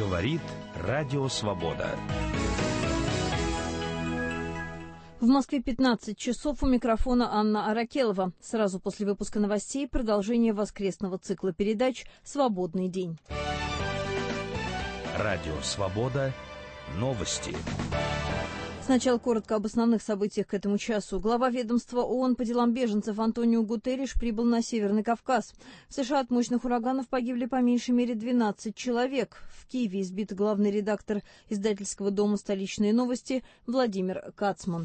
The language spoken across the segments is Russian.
Говорит Радио Свобода. В Москве 15 часов, у микрофона Анна Аракелова. Сразу после выпуска новостей продолжение воскресного цикла передач «Свободный день». Радио Свобода. Новости. Сначала коротко об основных событиях к этому часу. Глава ведомства ООН по делам беженцев Антонио Гутерриш прибыл на Северный Кавказ. В США от мощных ураганов погибли по меньшей мере 12 человек. В Киеве избит главный редактор издательского дома «Столичные новости» Владимир Кацман.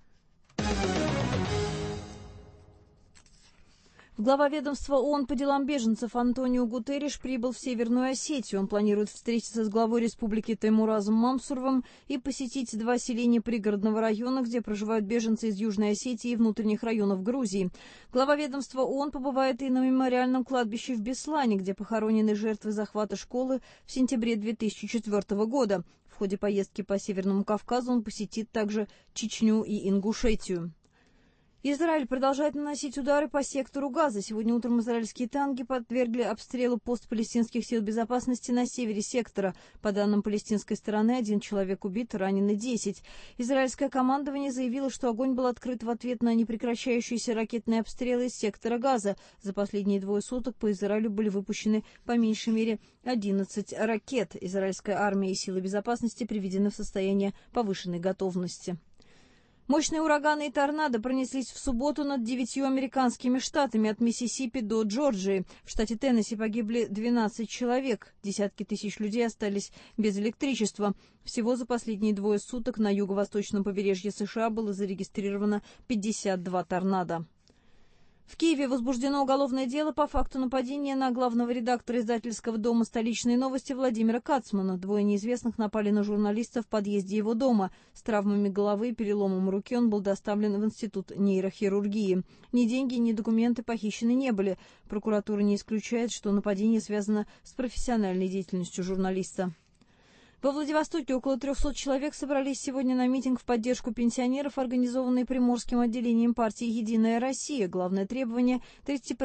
Глава ведомства ООН по делам беженцев Антонио Гутерриш прибыл в Северную Осетию. Он планирует встретиться с главой республики Теймуразом Мамсуровым и посетить два селения пригородного района, где проживают беженцы из Южной Осетии и внутренних районов Грузии. Глава ведомства ООН побывает и на мемориальном кладбище в Беслане, где похоронены жертвы захвата школы в сентябре 2004 года. В ходе поездки по Северному Кавказу он посетит также Чечню и Ингушетию. Израиль продолжает наносить удары по сектору Газа. Сегодня утром израильские танки подвергли обстрелу пост палестинских сил безопасности на севере сектора. По данным палестинской стороны, 1 человек убит, ранены 10. Израильское командование заявило, что огонь был открыт в ответ на непрекращающиеся ракетные обстрелы из сектора Газа. За последние 2 суток по Израилю были выпущены по меньшей мере 11 ракет. Израильская армия и силы безопасности приведены в состояние повышенной готовности. Мощные ураганы и торнадо пронеслись в субботу над 9 американскими штатами, от Миссисипи до Джорджии. В штате Теннесси погибли 12 человек. Десятки тысяч людей остались без электричества. Всего за последние 2 суток на юго-восточном побережье США было зарегистрировано 52 торнадо. В Киеве возбуждено уголовное дело по факту нападения на главного редактора издательского дома «Столичные новости» Владимира Кацмана. 2 неизвестных напали на журналиста в подъезде его дома. С травмами головы и переломом руки он был доставлен в Институт нейрохирургии. Ни деньги, ни документы похищены не были. Прокуратура не исключает, что нападение связано с профессиональной деятельностью журналиста. Во Владивостоке около 300 человек собрались сегодня на митинг в поддержку пенсионеров, организованный Приморским отделением партии «Единая Россия». Главное требование –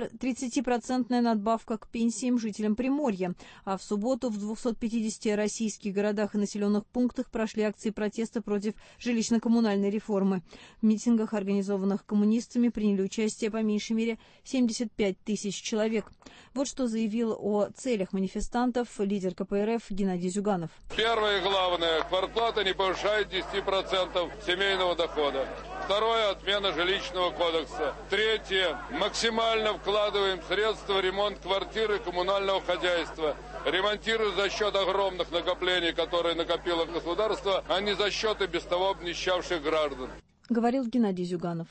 30% надбавка к пенсиям жителям Приморья. А в субботу в 250 российских городах и населенных пунктах прошли акции протеста против жилищно-коммунальной реформы. В митингах, организованных коммунистами, приняли участие по меньшей мере 75 тысяч человек. Вот что заявил о целях манифестантов лидер КПРФ Геннадий Зюганов. Первое и главное, квартплата не повышает 10% семейного дохода. Второе, отмена жилищного кодекса. Третье, максимально вкладываем средства в ремонт квартиры коммунального хозяйства. Ремонтируем за счет огромных накоплений, которые накопило государство, а не за счет и без того обнищавших граждан. Говорил Геннадий Зюганов.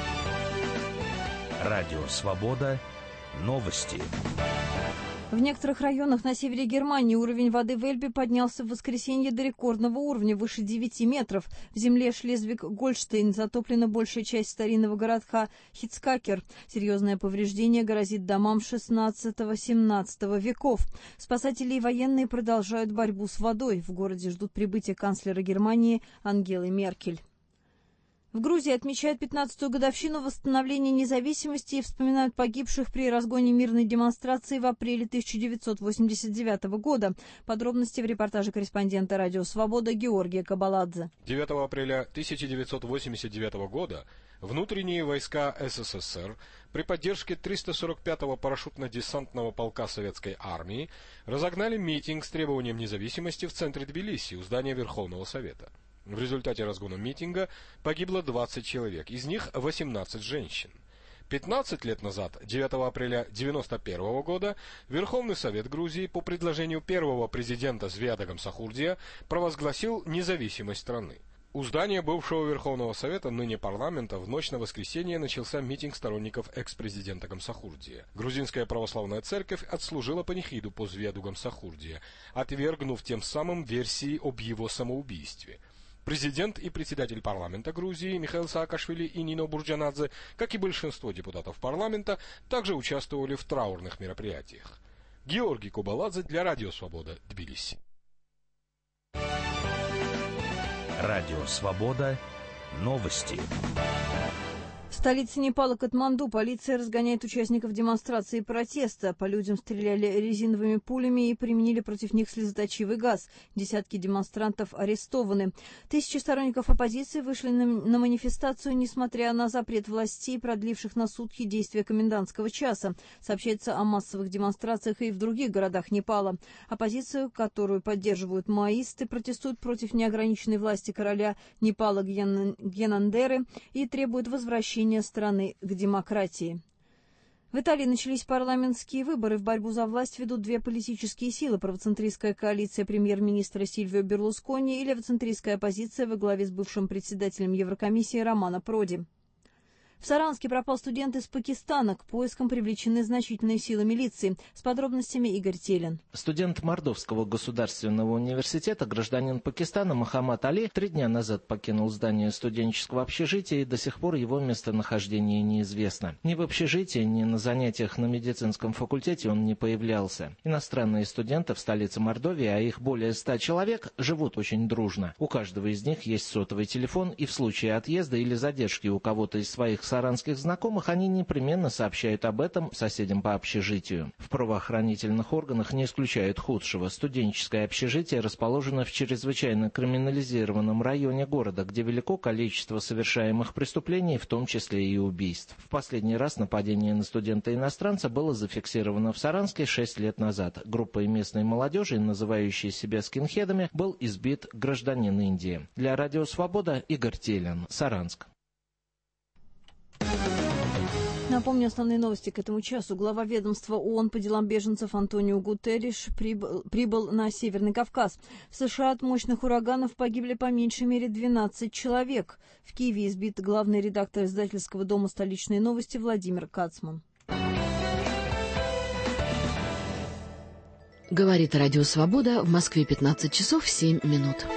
Радио Свобода. Новости. В некоторых районах на севере Германии уровень воды в Эльбе поднялся в воскресенье до рекордного уровня, выше 9 метров. В земле Шлезвиг-Гольштейн затоплена большая часть старинного городка Хицкакер. Серьезное повреждение грозит домам XVI-XVII веков. Спасатели и военные продолжают борьбу с водой. В городе ждут прибытия канцлера Германии Ангелы Меркель. В Грузии отмечают 15-ю годовщину восстановления независимости и вспоминают погибших при разгоне мирной демонстрации в апреле 1989 года. Подробности в репортаже корреспондента «Радио Свобода» Георгия Кабаладзе. 9 апреля 1989 года внутренние войска СССР при поддержке 345-го парашютно-десантного полка Советской армии разогнали митинг с требованием независимости в центре Тбилиси у здания Верховного Совета. В результате разгона митинга погибло 20 человек, из них 18 женщин. 15 лет назад, 9 апреля 1991 года, Верховный Совет Грузии по предложению первого президента Звиада Гамсахурдия провозгласил независимость страны. У здания бывшего Верховного Совета, ныне парламента, в ночь на воскресенье начался митинг сторонников экс-президента Гамсахурдия. Грузинская православная церковь отслужила панихиду по Звиаду Гамсахурдия, отвергнув тем самым версии об его самоубийстве. Президент и председатель парламента Грузии Михаил Саакашвили и Нино Бурджанадзе, как и большинство депутатов парламента, также участвовали в траурных мероприятиях. Георгий Кабаладзе для Радио Свобода, Тбилиси. Радио Свобода. Новости. столице Непала Катманду полиция разгоняет участников демонстрации протеста. По людям стреляли резиновыми пулями и применили против них слезоточивый газ. Десятки демонстрантов арестованы. Тысячи сторонников оппозиции вышли на манифестацию, несмотря на запрет властей, продливших на сутки действия комендантского часа. Сообщается о массовых демонстрациях и в других городах Непала. Оппозицию, которую поддерживают маоисты, протестуют против неограниченной власти короля Непала Гьянандеры и требуют возвращения страны к демократии. В Италии начались парламентские выборы. В борьбу за власть ведут две политические силы: правоцентристская коалиция премьер-министра Сильвио Берлускони и левоцентристская оппозиция во главе с бывшим председателем Еврокомиссии Романо Проди. В Саранске пропал студент из Пакистана. К поискам привлечены значительные силы милиции. С подробностями Игорь Телин. Студент Мордовского государственного университета, гражданин Пакистана Мохаммад Али, 3 дня назад покинул здание студенческого общежития, и до сих пор его местонахождение неизвестно. Ни в общежитии, ни на занятиях на медицинском факультете он не появлялся. Иностранные студенты в столице Мордовии, а их более 100 человек, живут очень дружно. У каждого из них есть сотовый телефон, и в случае отъезда или задержки у кого-то из своих саранских знакомых они непременно сообщают об этом соседям по общежитию. В правоохранительных органах не исключают худшего. Студенческое общежитие расположено в чрезвычайно криминализированном районе города, где велико количество совершаемых преступлений, в том числе и убийств. В последний раз нападение на студента-иностранца было зафиксировано в Саранске 6 лет назад. Группой местной молодежи, называющей себя скинхедами, был избит гражданин Индии. Для Радио Свобода Игорь Телин, Саранск. Напомню основные новости к этому часу. Глава ведомства ООН по делам беженцев Антонио Гутерриш прибыл на Северный Кавказ. В США от мощных ураганов погибли по меньшей мере 12 человек. В Киеве избит главный редактор издательского дома «Столичные новости» Владимир Кацман. Говорит Радио Свобода, в Москве 15 часов 7 минут.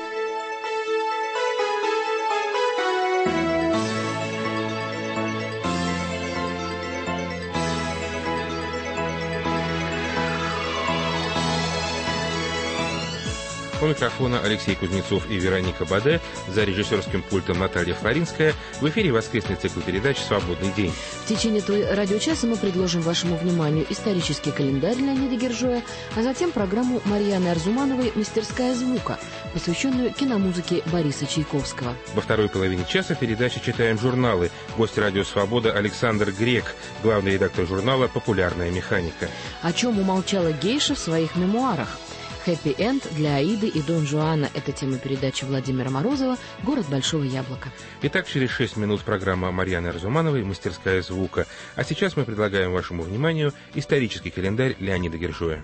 У микрофона Алексей Кузнецов и Вероника Баде, за режиссерским пультом Наталья Флоринская. В эфире воскресный цикл передач «Свободный день». В течение радиочаса мы предложим вашему вниманию исторический календарь Леонида Гержоя, а затем программу Марьяны Арзумановой «Мастерская звука», посвященную киномузыке Бориса Чайковского. Во второй половине часа в передаче читаем журналы. Гость Радио Свобода Александр Грек, главный редактор журнала «Популярная механика». О чем умолчала гейша в своих мемуарах. «Хэппи-энд» для Аиды и Дон Жуана – это тема передачи Владимира Морозова «Город Большого Яблока». Итак, через 6 минут программа Марьяны Арзумановой «Мастерская звука». А сейчас мы предлагаем вашему вниманию исторический календарь Леонида Гержоя.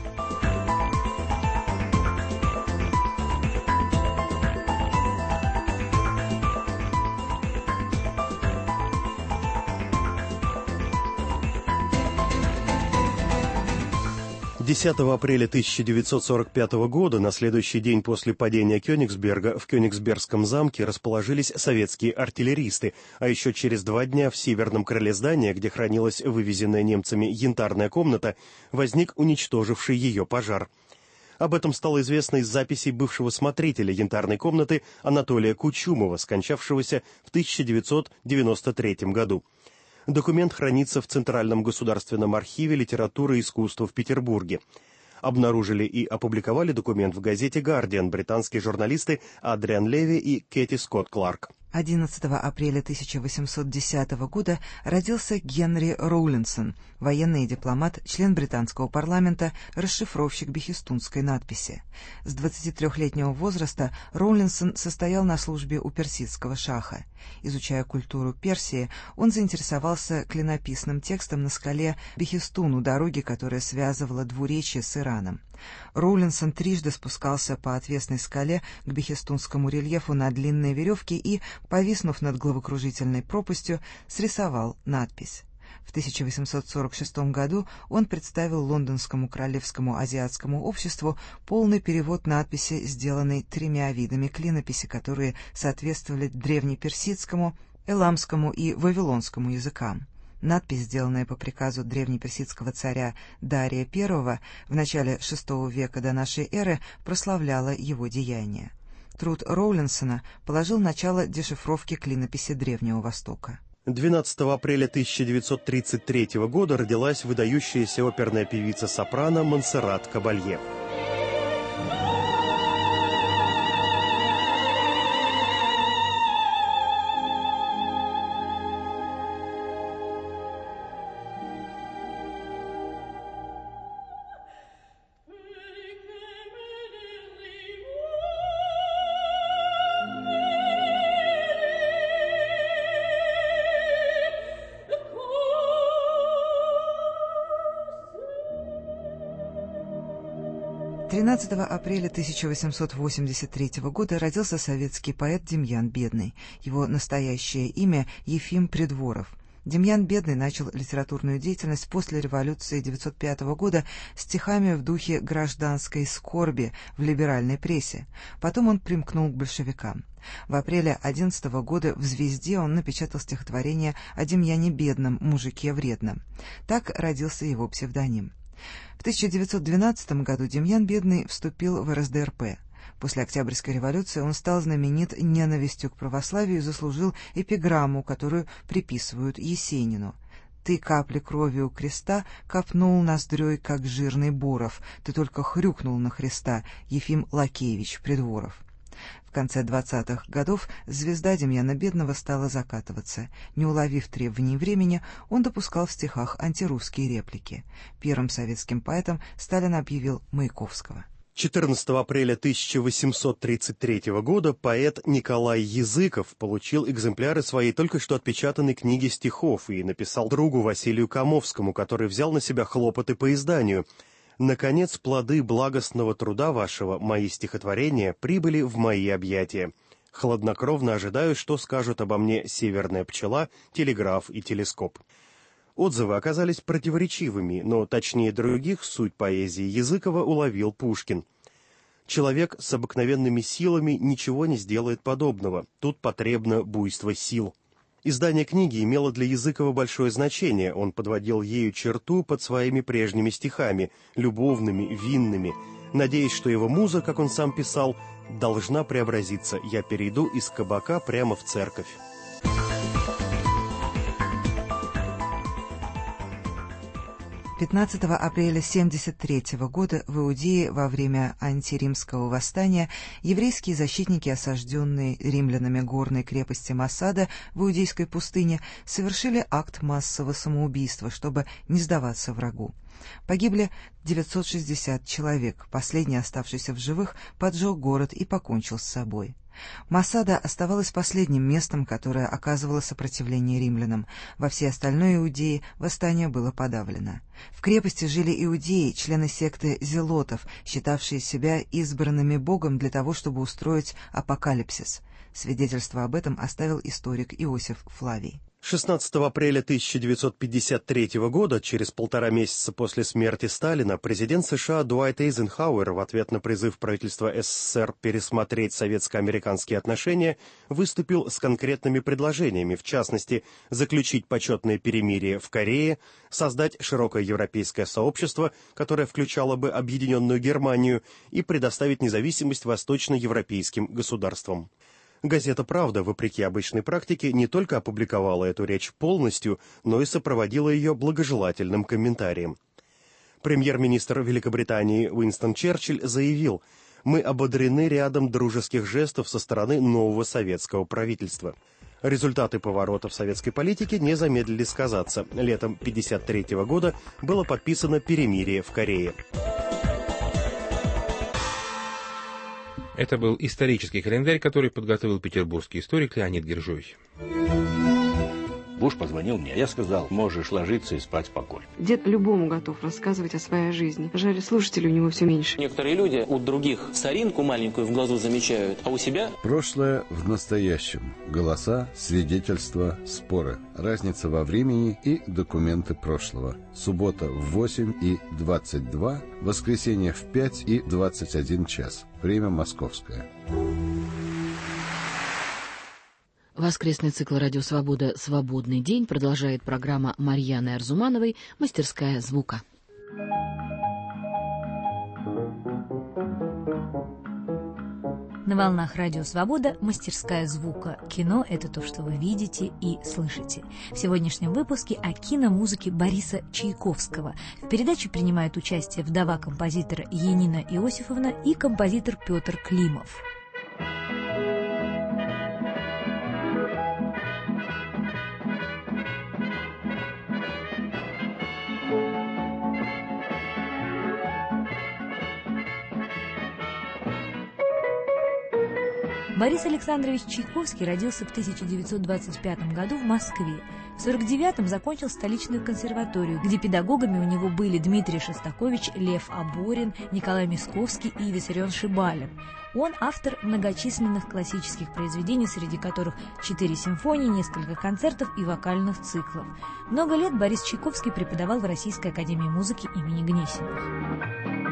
10 апреля 1945 года, на следующий день после падения Кёнигсберга, в Кёнигсбергском замке расположились советские артиллеристы, а еще через 2 дня в северном крыле здания, где хранилась вывезенная немцами янтарная комната, возник уничтоживший ее пожар. Об этом стало известно из записей бывшего смотрителя янтарной комнаты Анатолия Кучумова, скончавшегося в 1993 году. Документ хранится в Центральном государственном архиве литературы и искусства в Петербурге. Обнаружили и опубликовали документ в газете «Гардиан» британские журналисты Адриан Леви и Кэти Скотт Кларк. 11 апреля 1810 года родился Генри Роулинсон, военный и дипломат, член британского парламента, расшифровщик бехистунской надписи. С 23-летнего возраста Роулинсон состоял на службе у персидского шаха. Изучая культуру Персии, он заинтересовался клинописным текстом на скале Бехистун у дороги, которая связывала двуречье с Ираном. Роулинсон трижды спускался по отвесной скале к бехистунскому рельефу на длинной веревке и, повиснув над головокружительной пропастью, срисовал надпись. В 1846 году он представил Лондонскому Королевскому азиатскому обществу полный перевод надписи, сделанной 3 видами клинописи, которые соответствовали древнеперсидскому, эламскому и вавилонскому языкам. Надпись, сделанная по приказу древнеперсидского царя Дария I в начале VI века до нашей эры, прославляла его деяния. Труд Роулинсона положил начало дешифровке клинописи Древнего Востока. 12 апреля 1933 года родилась выдающаяся оперная певица-сопрано Монсеррат Кабалье. «13 апреля 1883 года родился советский поэт Демьян Бедный. Его настоящее имя – Ефим Придворов. Демьян Бедный начал литературную деятельность после революции 1905 года стихами в духе гражданской скорби в либеральной прессе. Потом он примкнул к большевикам. В апреле 2011 года в «Звезде» он напечатал стихотворение о Демьяне Бедном, мужике вредном. Так родился его псевдоним. В 1912 году Демьян Бедный вступил в РСДРП. После Октябрьской революции он стал знаменит ненавистью к православию и заслужил эпиграмму, которую приписывают Есенину. «Ты капли крови у креста копнул ноздрёй, как жирный Боров. Ты только хрюкнул на Христа, Ефим Лакеевич Придворов». В конце 20-х годов звезда Демьяна Бедного стала закатываться. Не уловив требований времени, он допускал в стихах антирусские реплики. Первым советским поэтом Сталин объявил Маяковского. 14 апреля 1833 года поэт Николай Языков получил экземпляры своей только что отпечатанной книги стихов и написал другу Василию Камовскому, который взял на себя хлопоты по изданию. «Наконец, плоды благостного труда вашего, мои стихотворения, прибыли в мои объятия. Хладнокровно ожидаю, что скажут обо мне «Северная пчела», «Телеграф» и «Телескоп». Отзывы оказались противоречивыми, но точнее других суть поэзии Языкова уловил Пушкин. «Человек с обыкновенными силами ничего не сделает подобного. Тут потребно буйство сил». Издание книги имело для Языкова большое значение, он подводил ею черту под своими прежними стихами, любовными, винными, надеясь, что его муза, как он сам писал, должна преобразиться, я перейду из кабака прямо в церковь. — 15 апреля 1973 года в Иудее во время антиримского восстания еврейские защитники, осажденные римлянами горной крепости Масада в Иудейской пустыне, совершили акт массового самоубийства, чтобы не сдаваться врагу. Погибли 960 человек, последний, оставшийся в живых, поджег город и покончил с собой. Масада оставалась последним местом, которое оказывало сопротивление римлянам. Во всей остальной Иудее восстание было подавлено. В крепости жили иудеи, члены секты зелотов, считавшие себя избранными Богом для того, чтобы устроить апокалипсис. Свидетельство об этом оставил историк Иосиф Флавий. 16 апреля 1953 года, через 1,5 месяца после смерти Сталина, президент США Дуайт Эйзенхауэр в ответ на призыв правительства СССР пересмотреть советско-американские отношения выступил с конкретными предложениями, в частности, заключить почетное перемирие в Корее, создать широкое европейское сообщество, которое включало бы объединенную Германию, и предоставить независимость восточноевропейским государствам. Газета «Правда», вопреки обычной практике, не только опубликовала эту речь полностью, но и сопроводила ее благожелательным комментарием. Премьер-министр Великобритании Уинстон Черчилль заявил: «Мы ободрены рядом дружеских жестов со стороны нового советского правительства». Результаты поворота в советской политике не замедлили сказаться. Летом 1953 года было подписано перемирие в Корее. Это был исторический календарь, который подготовил петербургский историк Леонид Гержой. Буш позвонил мне. Я сказал: можешь ложиться и спать спокойно. Дед любому готов рассказывать о своей жизни. Жаль, слушателей у него все меньше. Некоторые люди у других соринку маленькую в глазу замечают, а у себя... Прошлое в настоящем. Голоса, свидетельства, споры. Разница во времени и документы прошлого. Суббота в 8 и 22, воскресенье в 5 и 21 час. Время московское. Воскресный цикл «Радио Свобода. Свободный день» продолжает программа Марьяны Арзумановой «Мастерская звука». На волнах Радио Свобода «Мастерская звука». Кино – это то, что вы видите и слышите. В сегодняшнем выпуске о киномузыке Бориса Чайковского. В передаче принимают участие вдова композитора Янина Иосифовна и композитор Петр Климов. Борис Александрович Чайковский родился в 1925 году в Москве. В 1949-м закончил столичную консерваторию, где педагогами у него были Дмитрий Шостакович, Лев Аборин, Николай Мисковский и Виссарион Шибалин. Он автор многочисленных классических произведений, среди которых 4 симфонии, несколько концертов и вокальных циклов. Много лет Борис Чайковский преподавал в Российской академии музыки имени Гнесиных.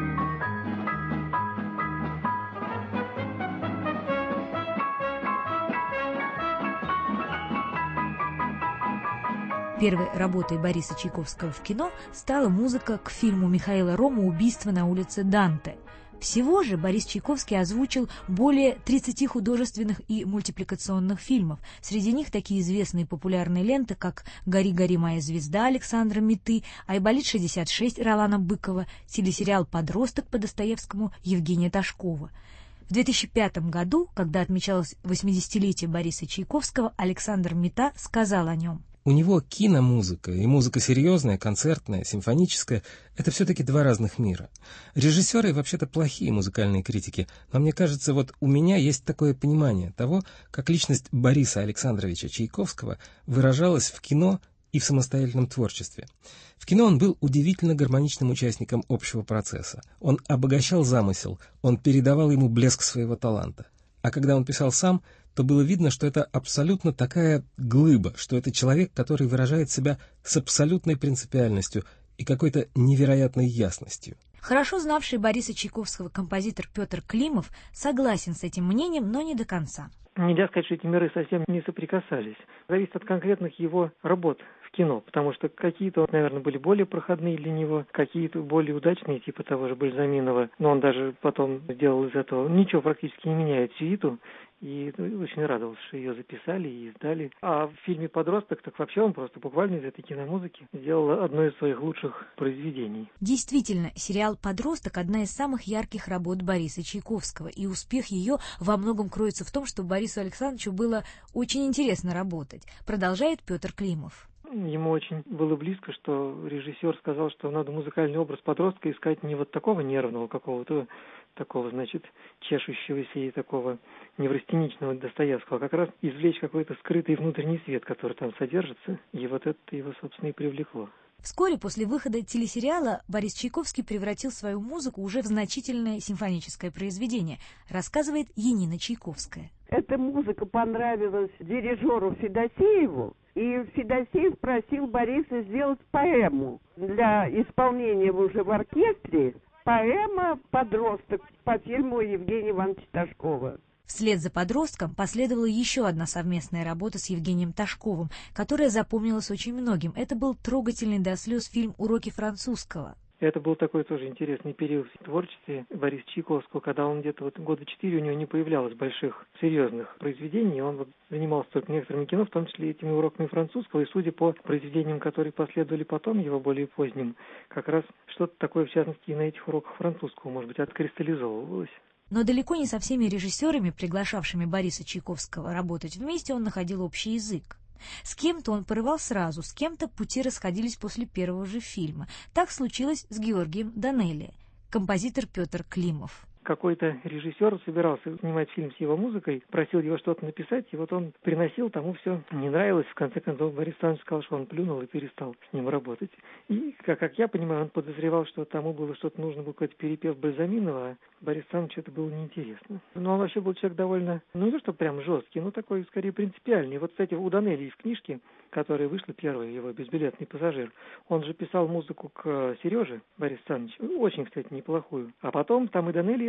Первой работой Бориса Чайковского в кино стала музыка к фильму Михаила Рома «Убийство на улице Данте». Всего же Борис Чайковский озвучил более 30 художественных и мультипликационных фильмов. Среди них такие известные и популярные ленты, как «Гори, гори, моя звезда» Александра Миты, «Айболит-66» Ролана Быкова, телесериал «Подросток» по Достоевскому Евгения Ташкова. В 2005 году, когда отмечалось 80-летие Бориса Чайковского, Александр Мита сказал о нем: у него киномузыка и музыка серьезная, концертная, симфоническая — это все-таки два разных мира. Режиссеры вообще-то плохие музыкальные критики, но мне кажется, вот у меня есть такое понимание того, как личность Бориса Александровича Чайковского выражалась в кино и в самостоятельном творчестве. В кино он был удивительно гармоничным участником общего процесса. Он обогащал замысел, он передавал ему блеск своего таланта. А когда он писал сам, то было видно, что это абсолютно такая глыба, что это человек, который выражает себя с абсолютной принципиальностью и какой-то невероятной ясностью. Хорошо знавший Бориса Чайковского композитор Петр Климов согласен с этим мнением, но не до конца. Нельзя сказать, что эти миры совсем не соприкасались. Зависит от конкретных его работ в кино, потому что какие-то, наверное, были более проходные для него, какие-то более удачные, типа того же Бальзаминова, но он даже потом сделал из этого ничего практически не меняет сюиту, и очень радовался, что ее записали и издали. А в фильме «Подросток» так вообще он просто буквально из этой киномузыки сделал одно из своих лучших произведений. Действительно, сериал «Подросток» — одна из самых ярких работ Бориса Чайковского, и успех ее во многом кроется в том, что Борису Александровичу было очень интересно работать, продолжает Петр Климов. Ему очень было близко, что режиссер сказал, что надо музыкальный образ подростка искать не вот такого нервного какого-то, такого, значит, чешущегося и такого неврастеничного Достоевского, а как раз извлечь какой-то скрытый внутренний свет, который там содержится, и вот это его, собственно, и привлекло. Вскоре после выхода телесериала Борис Чайковский превратил свою музыку уже в значительное симфоническое произведение, рассказывает Янина Чайковская. Эта музыка понравилась дирижеру Федосееву, и Федосеев просил Бориса сделать поэму для исполнения уже в оркестре. Поэма «Подросток» по фильму Евгения Ивановича Ташкова. Вслед за «Подростком» последовала еще одна совместная работа с Евгением Ташковым, которая запомнилась очень многим. Это был трогательный до слез фильм «Уроки французского». Это был такой тоже интересный период в творчестве Бориса Чайковского, когда он где-то вот года 4 у него не появлялось больших серьезных произведений, он вот занимался только некоторыми кино, в том числе этими уроками французского, и судя по произведениям, которые последовали потом, его более поздним, как раз что-то такое, в частности, и на этих уроках французского, может быть, откристаллизовывалось. Но далеко не со всеми режиссерами, приглашавшими Бориса Чайковского работать вместе, он находил общий язык. С кем-то он порывал сразу, с кем-то пути расходились после первого же фильма. Так случилось с Георгием Данелли, композитор Петр Климов. Какой-то режиссер собирался снимать фильм с его музыкой, просил его что-то написать, и вот он приносил, тому все не нравилось. В конце концов, Борис Александрович сказал, что он плюнул и перестал с ним работать. И, как я понимаю, он подозревал, что тому было что-то нужно, был какой-то перепев Бальзаминова, а Борису Александровичу это было неинтересно. Но он вообще был человек довольно, не то что прям жесткий, но такой, скорее, принципиальный. Вот, кстати, у Данелли в книжке, которая вышла первая, его «Безбилетный пассажир», он же писал музыку к Сереже Борису Александровичу, очень, кстати, неплохую. А потом там и Данелли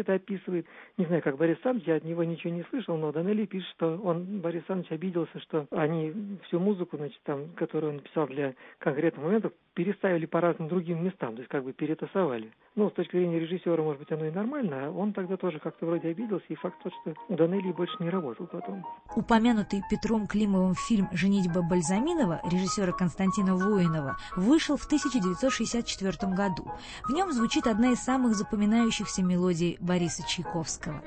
это описывает. Не знаю, как Борис Саныч, я от него ничего не слышал, но Донелли пишет, что Борис Саныч обиделся, что они всю музыку, значит, там, которую он написал для конкретных моментов, переставили по разным другим местам, то есть как бы перетасовали. Ну, с точки зрения режиссера, может быть, оно и нормально, а он тогда тоже как-то вроде обиделся, и факт тот, что у Донелли больше не работал потом. Упомянутый Петром Климовым фильм «Женитьба Бальзаминова» режиссера Константина Воинова вышел в 1964 году. В нем звучит одна из самых запоминающихся мелодий Бориса Чайковского.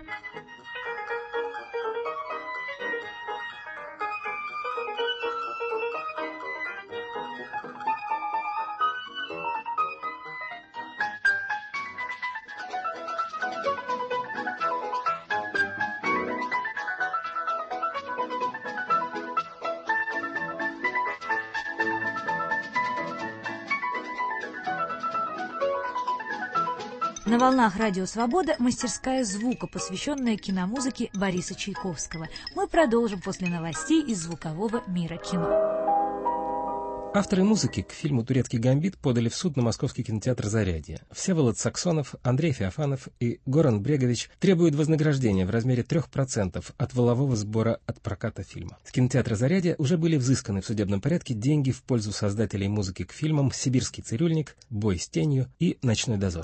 На волнах Радио Свобода мастерская звука, посвященная киномузыке Бориса Чайковского. Мы продолжим после новостей из звукового мира кино. Авторы музыки к фильму «Турецкий гамбит» подали в суд на Московский кинотеатр «Зарядье». Всеволод Саксонов, Андрей Феофанов и Горан Брегович требуют вознаграждения в размере 3% от валового сбора от проката фильма. С кинотеатра «Зарядье» уже были взысканы в судебном порядке деньги в пользу создателей музыки к фильмам «Сибирский цирюльник», «Бой с тенью» и «Ночной дозор».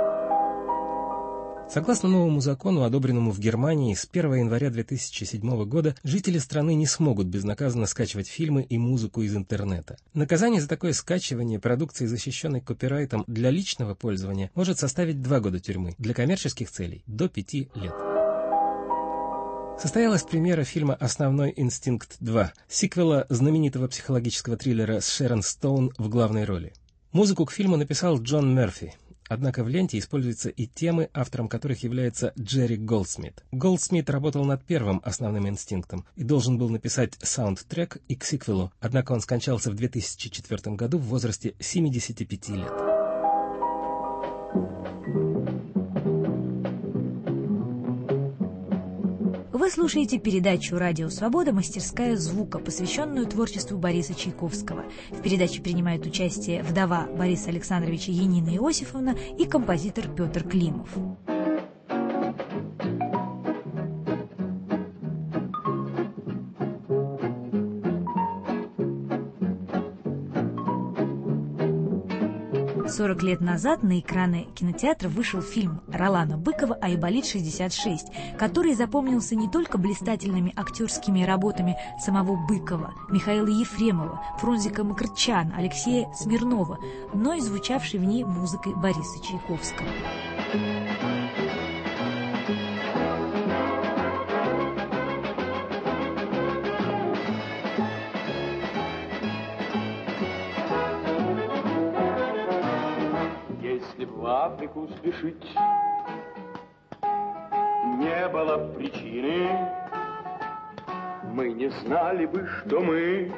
Согласно новому закону, одобренному в Германии, с 1 января 2007 года жители страны не смогут безнаказанно скачивать фильмы и музыку из интернета. Наказание за такое скачивание продукции, защищенной копирайтом для личного пользования, может составить 2 года тюрьмы, для коммерческих целей – до 5 лет. Состоялась премьера фильма «Основной инстинкт 2», сиквела знаменитого психологического триллера с Шерон Стоун в главной роли. Музыку к фильму написал Джон Мерфи. Однако в ленте используются и темы, автором которых является Джерри Голдсмит. Голдсмит работал над первым «Основным инстинктом» и должен был написать саундтрек и к сиквелу, однако он скончался в 2004 году в возрасте 75 лет. Вы слушаете передачу «Радио Свобода. Мастерская звука», посвященную творчеству Бориса Чайковского. В передаче принимают участие вдова Бориса Александровича Янина Иосифовна и композитор Петр Климов. «40 лет назад на экраны кинотеатра вышел фильм Ролана Быкова «Айболит-66», который запомнился не только блистательными актерскими работами самого Быкова, Михаила Ефремова, Фрунзика Макртчяна, Алексея Смирнова, но и звучавшей в ней музыкой Бориса Чайковского. В Африку спешить не было причины, мы не знали бы, что мы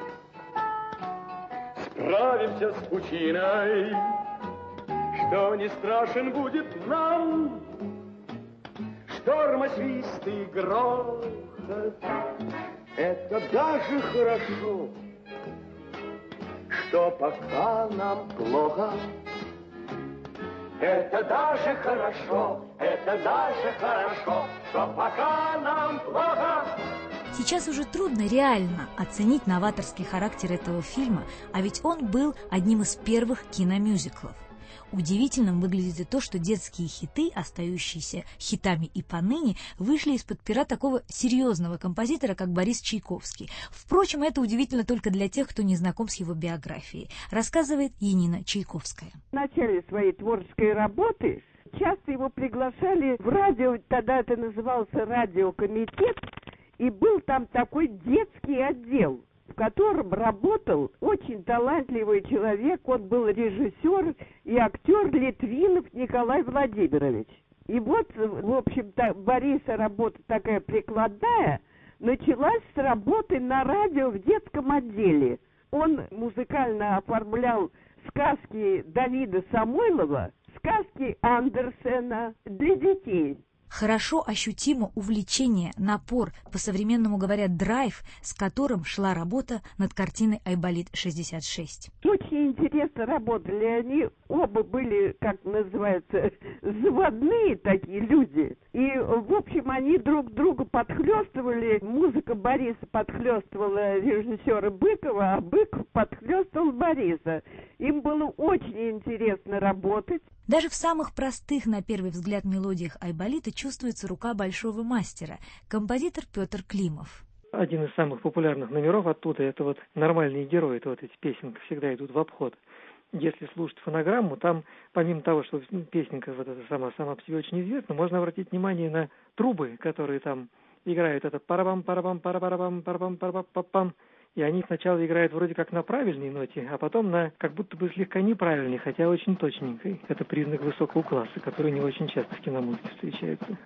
справимся с пучиной, что не страшен будет нам шторма, свист и грохот. Это даже хорошо, что пока нам плохо. Это даже хорошо, что пока нам плохо. Сейчас уже трудно реально оценить новаторский характер этого фильма, а ведь он был одним из первых киномюзиклов. Удивительным выглядит и то, что детские хиты, остающиеся хитами и поныне, вышли из-под пера такого серьезного композитора, как Борис Чайковский. Впрочем, это удивительно только для тех, кто не знаком с его биографией, рассказывает Янина Чайковская. В начале своей творческой работы часто его приглашали в радио, тогда это назывался радиокомитет, и был там такой детский отдел, в котором работал очень талантливый человек, он был режиссер и актер Литвинов Николай Владимирович. И вот, в общем-то, Бориса работа такая прикладная началась с работы на радио в детском отделе. Он музыкально оформлял сказки Давида Самойлова, сказки Андерсена для детей. Хорошо ощутимо увлечение, напор, по-современному говоря, драйв, с которым шла работа над картиной «Айболит-66». Очень очень интересно работали. Они оба были, как называется, заводные такие люди. И, в общем, они друг друга подхлестывали. Музыка Бориса подхлестывала режиссера Быкова, а Быков подхлестывал Бориса. Им было очень интересно работать. Даже в самых простых, на первый взгляд, мелодиях Айболита чувствуется рука большого мастера, композитор Петр Климов. Один из самых популярных номеров оттуда — это вот «Нормальные герои», это вот эти песенки всегда идут в обход. Если слушать фонограмму, там, помимо того, что песенка вот эта сама по себе очень известна, можно обратить внимание на трубы, которые там играют. Это парабам, парабам, парабам, парабам, парабам. И они сначала играют вроде как на правильной ноте, а потом на как будто бы слегка неправильной, хотя очень точненькой. Это признак высокого класса, который не очень часто в киномузыке встречается.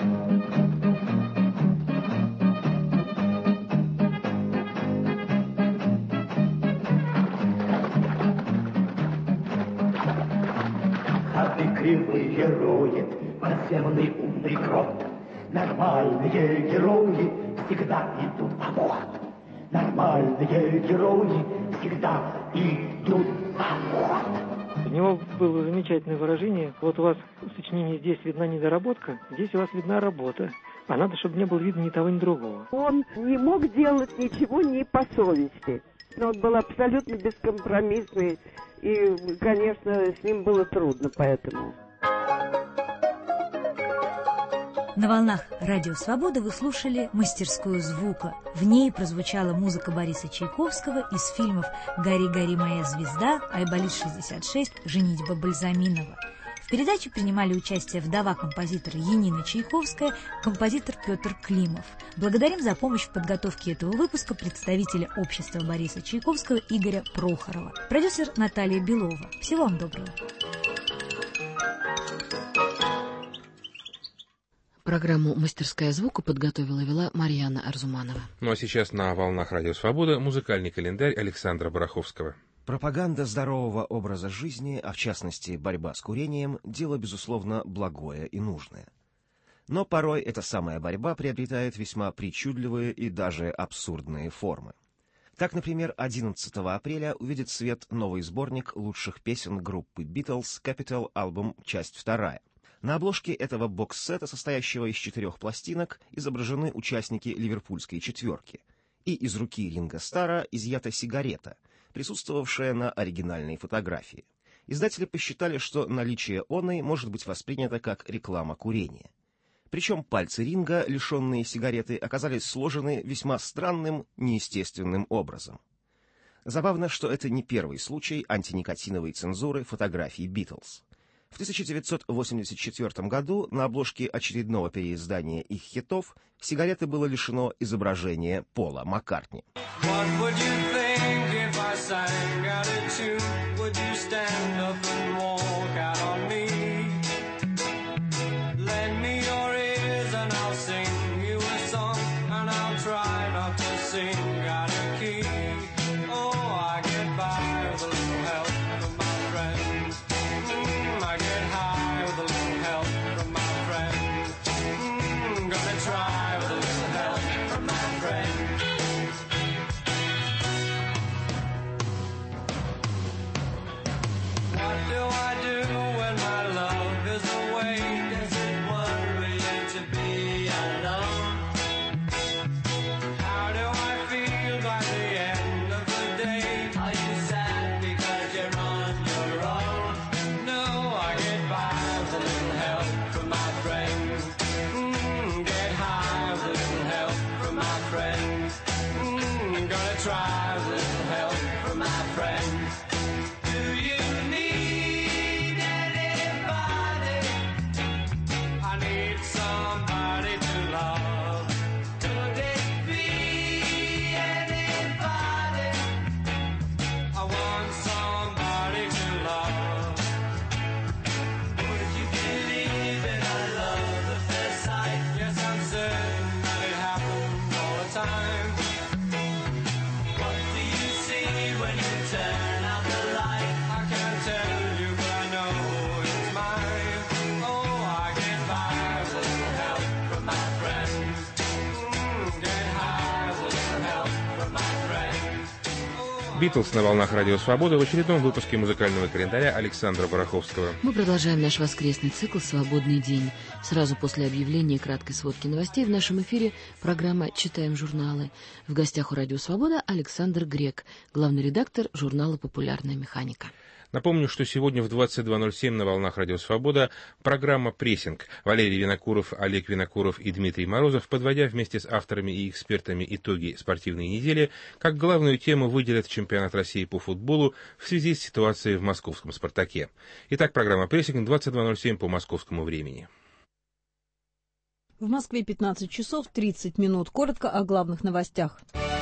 А ты кривые герои, подземный умный крот. Нормальные герои всегда идут в обход. Нормальные герои всегда идут в обход. У него было замечательное выражение: вот у вас в сочинении здесь видна недоработка, здесь у вас видна работа. А надо, чтобы не было видно ни того, ни другого. Он не мог делать ничего не по совести. Но он был абсолютно бескомпромиссный. И, конечно, с ним было трудно поэтому. На волнах Радио Свобода вы слушали «Мастерскую звука». В ней прозвучала музыка Бориса Чайковского из фильмов «Гори, гори, моя звезда», «Айболит-66», «Женитьба Бальзаминова». В передаче принимали участие вдова композитора Янина Чайковская, композитор Петр Климов. Благодарим за помощь в подготовке этого выпуска представителя общества Бориса Чайковского Игоря Прохорова, продюсер Наталья Белова. Всего вам доброго. Программу «Мастерская звука» подготовила и вела Марьяна Арзуманова. Ну а сейчас на волнах Радио Свобода музыкальный календарь Александра Бараховского. Пропаганда здорового образа жизни, а в частности борьба с курением, дело, безусловно, благое и нужное. Но порой эта самая борьба приобретает весьма причудливые и даже абсурдные формы. Так, например, 11 апреля увидит свет новый сборник лучших песен группы Beatles Capital Album, часть 2. На обложке этого бокс-сета, состоящего из 4 пластинок, изображены участники ливерпульской четверки. И из руки Ринго Старра изъята сигарета, присутствовавшая на оригинальной фотографии. Издатели посчитали, что наличие оной может быть воспринято как реклама курения. Причем пальцы Ринго, лишенные сигареты, оказались сложены весьма странным, неестественным образом. Забавно, что это не первый случай антиникотиновой цензуры фотографий Битлз. В 1984 году на обложке очередного переиздания их хитов сигареты было лишено изображения Пола Маккартни. What do I do? Битлз на волнах Радио Свобода в очередном выпуске музыкального календаря Александра Бараховского. Мы продолжаем наш воскресный цикл «Свободный день». Сразу после объявления краткой сводки новостей в нашем эфире программа «Читаем журналы». В гостях у Радио Свобода Александр Грек, главный редактор журнала «Популярная механика». Напомню, что сегодня в 22:07 на волнах Радио Свобода программа «Прессинг». Валерий Винокуров, Олег Винокуров и Дмитрий Морозов, подводя вместе с авторами и экспертами итоги спортивной недели, как главную тему выделят чемпионат России по футболу в связи с ситуацией в московском «Спартаке». Итак, программа «Прессинг» 22:07 по московскому времени. В Москве 15 часов 30 минут. Коротко о главных новостях.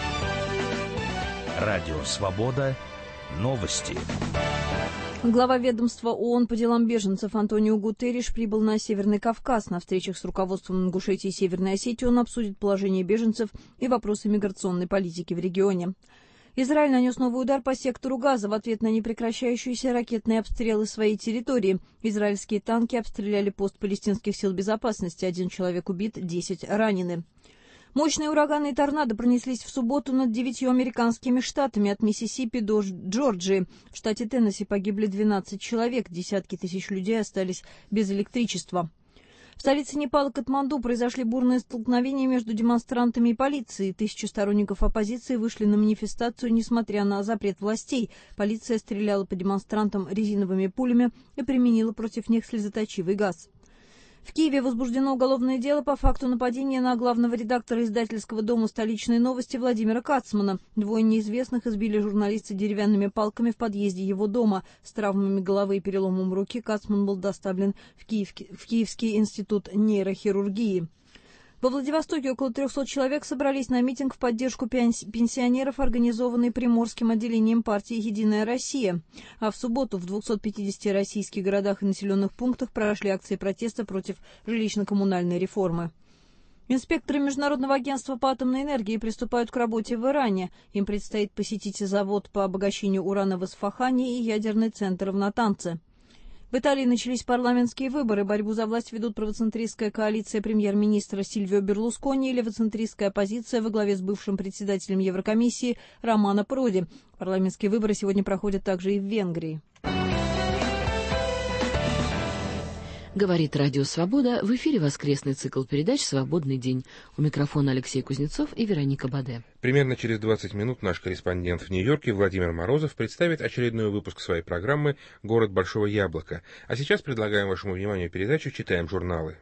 Радио Свобода. Новости. Глава ведомства ООН по делам беженцев Антонио Гутерриш прибыл на Северный Кавказ. На встречах с руководством Ингушетии и Северной Осетии он обсудит положение беженцев и вопросы миграционной политики в регионе. Израиль нанес новый удар по сектору Газа в ответ на непрекращающиеся ракетные обстрелы своей территории. Израильские танки обстреляли пост палестинских сил безопасности. 1 человек убит, 10 ранены. Мощные ураганы и торнадо пронеслись в субботу над 9 американскими штатами, от Миссисипи до Джорджии. В штате Теннесси погибли 12 человек, десятки тысяч людей остались без электричества. В столице Непала Катманду произошли бурные столкновения между демонстрантами и полицией. 1000 сторонников оппозиции вышли на манифестацию, несмотря на запрет властей. Полиция стреляла по демонстрантам резиновыми пулями и применила против них слезоточивый газ. В Киеве возбуждено уголовное дело по факту нападения на главного редактора издательского дома «Столичные новости» Владимира Кацмана. 2 неизвестных избили журналиста деревянными палками в подъезде его дома. С травмами головы и переломом руки Кацман был доставлен в Киевский институт нейрохирургии. Во Владивостоке около 300 человек собрались на митинг в поддержку пенсионеров, организованный Приморским отделением партии «Единая Россия». А в субботу в 250 российских городах и населенных пунктах прошли акции протеста против жилищно-коммунальной реформы. Инспекторы Международного агентства по атомной энергии приступают к работе в Иране. Им предстоит посетить завод по обогащению урана в Исфахане и ядерный центр в Натанце. В Италии начались парламентские выборы. Борьбу за власть ведут правоцентристская коалиция премьер-министра Сильвио Берлускони и левоцентристская оппозиция во главе с бывшим председателем Еврокомиссии Романо Проди. Парламентские выборы сегодня проходят также и в Венгрии. Говорит Радио Свобода. В эфире воскресный цикл передач «Свободный день». У микрофона Алексей Кузнецов и Вероника Баде. Примерно через 20 минут наш корреспондент в Нью-Йорке Владимир Морозов представит очередной выпуск своей программы «Город Большого Яблока». А сейчас предлагаем вашему вниманию передачу «Читаем журналы».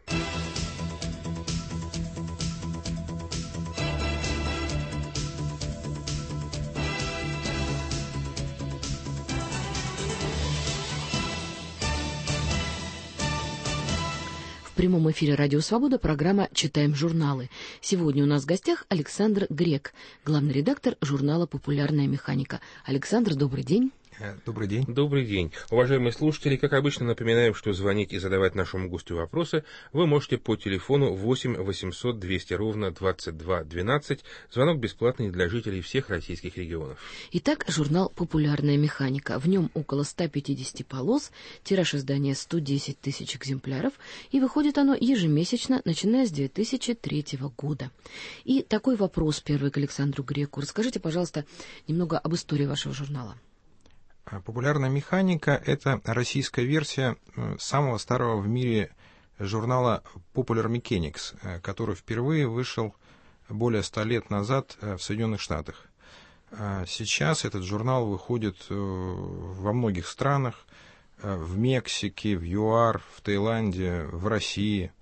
В прямом эфире «Радио Свобода» программа «Читаем журналы». Сегодня у нас в гостях Александр Грек, главный редактор журнала «Популярная механика». Александр, добрый день. Добрый день. Добрый день. Уважаемые слушатели, как обычно, напоминаем, что звонить и задавать нашему гостю вопросы вы можете по телефону 8 800 200 ровно 22 12. Звонок бесплатный для жителей всех российских регионов. Итак, журнал «Популярная механика». В нем около 150 полос, тираж издания 110 тысяч экземпляров, и выходит оно ежемесячно, начиная с 2003 года. И такой вопрос первый к Александру Греку. Расскажите, пожалуйста, немного об истории вашего журнала. «Популярная механика» — это российская версия самого старого в мире журнала Popular Mechanics, который впервые вышел более 100 лет назад в Соединенных Штатах. Сейчас этот журнал выходит во многих странах: в Мексике, в ЮАР, в Таиланде, в России.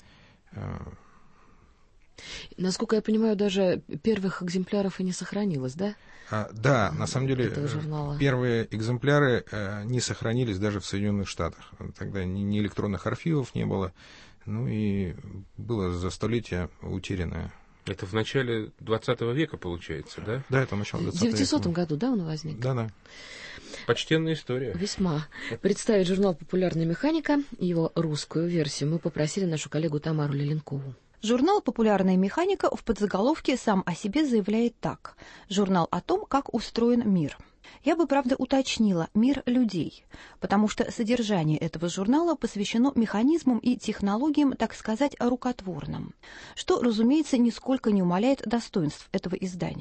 Насколько я понимаю, даже первых экземпляров и не сохранилось, да? Да, на самом деле первые экземпляры не сохранились даже в Соединенных Штатах. Тогда ни электронных архивов не было, ну и было за столетие утерянное. Это в начале 20 века, получается, да? Да, это начало 20 века. В 900 году, да, он возник? Да. Почтенная история. Весьма. Представить журнал «Популярная механика», его русскую версию, мы попросили нашу коллегу Тамару Леленкову. Журнал «Популярная механика» в подзаголовке сам о себе заявляет так. Журнал о том, как устроен мир. Я бы, правда, уточнила «мир людей», потому что содержание этого журнала посвящено механизмам и технологиям, так сказать, рукотворным, что, разумеется, нисколько не умаляет достоинств этого издания.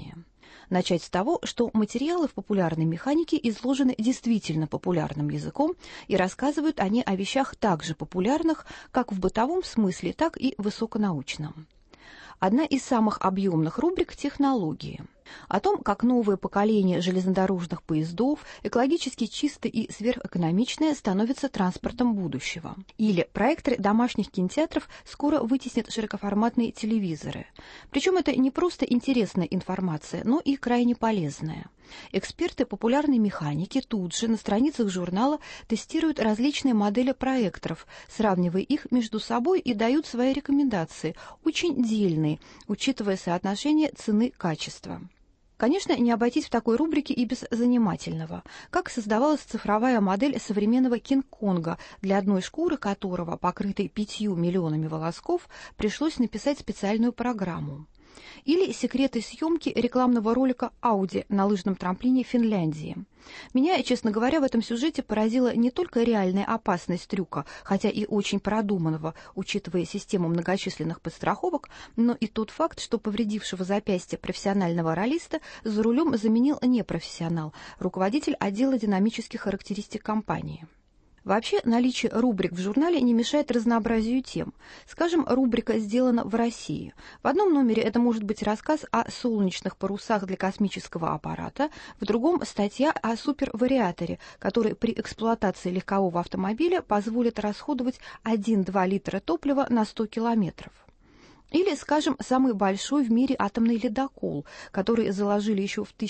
Начать с того, что материалы в популярной механике изложены действительно популярным языком, и рассказывают они о вещах так же популярных, как в бытовом смысле, так и высоконаучном. Одна из самых объемных рубрик – технологии. О том, как новое поколение железнодорожных поездов экологически чисто и сверхэкономичное становится транспортом будущего. Или проекторы домашних кинотеатров скоро вытеснят широкоформатные телевизоры. Причем это не просто интересная информация, но и крайне полезная. Эксперты популярной механики тут же на страницах журнала тестируют различные модели проекторов, сравнивая их между собой и дают свои рекомендации, очень дельные, учитывая соотношение цены-качества. Конечно, не обойтись в такой рубрике и без занимательного. Как создавалась цифровая модель современного Кинг-Конга, для одной шкуры которого, покрытой 5 миллионами волосков, пришлось написать специальную программу. Или секреты съемки рекламного ролика Audi на лыжном трамплине Финляндии. Меня, честно говоря, в этом сюжете поразила не только реальная опасность трюка, хотя и очень продуманного, учитывая систему многочисленных подстраховок, но и тот факт, что повредившего запястье профессионального раллиста за рулем заменил непрофессионал, руководитель отдела динамических характеристик компании. Вообще, наличие рубрик в журнале не мешает разнообразию тем. Скажем, рубрика «Сделана в России». В одном номере это может быть рассказ о солнечных парусах для космического аппарата, в другом – статья о супервариаторе, который при эксплуатации легкового автомобиля позволит расходовать 1-2 литра топлива на 100 километров. Или, скажем, самый большой в мире атомный ледокол, который заложили еще в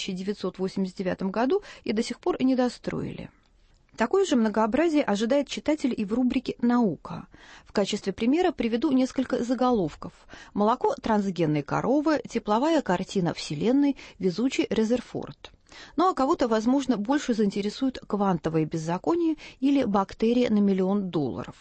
1989 году и до сих пор не достроили. Такое же многообразие ожидает читателей и в рубрике «Наука». В качестве примера приведу несколько заголовков. «Молоко трансгенной коровы», «Тепловая картина Вселенной», «Везучий Резерфорд». Ну а кого-то, возможно, больше заинтересует «Квантовое беззаконие» или «Бактерия на $1 миллион».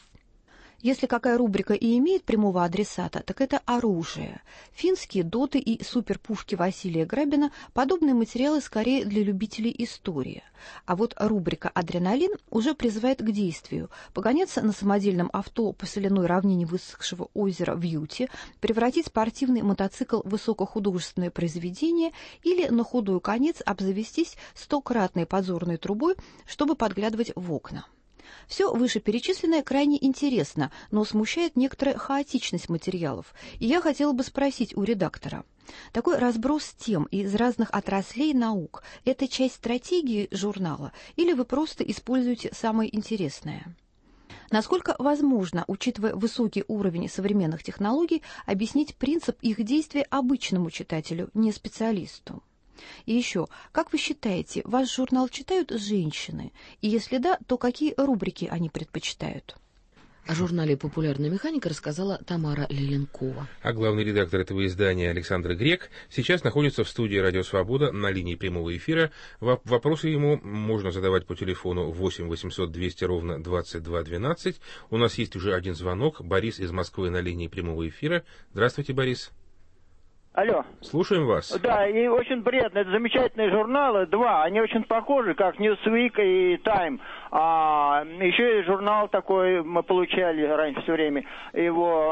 Если какая рубрика и имеет прямого адресата, так это оружие. Финские доты и суперпушки Василия Грабина – подобные материалы скорее для любителей истории. А вот рубрика «Адреналин» уже призывает к действию. Погоняться на самодельном авто по соляной равнине высохшего озера в Юте, превратить спортивный мотоцикл в высокохудожественное произведение или на худой конец обзавестись 100-кратной подзорной трубой, чтобы подглядывать в окна. Все вышеперечисленное крайне интересно, но смущает некоторая хаотичность материалов, и я хотела бы спросить у редактора. Такой разброс тем из разных отраслей наук – это часть стратегии журнала, или вы просто используете самое интересное? Насколько возможно, учитывая высокий уровень современных технологий, объяснить принцип их действия обычному читателю, не специалисту? И еще, как вы считаете, ваш журнал читают женщины? И если да, то какие рубрики они предпочитают? О журнале «Популярная механика» рассказала Тамара Леленкова. А главный редактор этого издания Александр Грек сейчас находится в студии «Радио Свобода» на линии прямого эфира. Вопросы ему можно задавать по телефону 8 800 200 ровно 22 12. У нас есть уже один звонок. Борис из Москвы на линии прямого эфира. Здравствуйте, Борис. Алло. Слушаем вас. Да, и очень приятно. Это замечательные журналы, два. Они очень похожи, как Newsweek и Time. Еще и журнал такой мы получали раньше все время. Его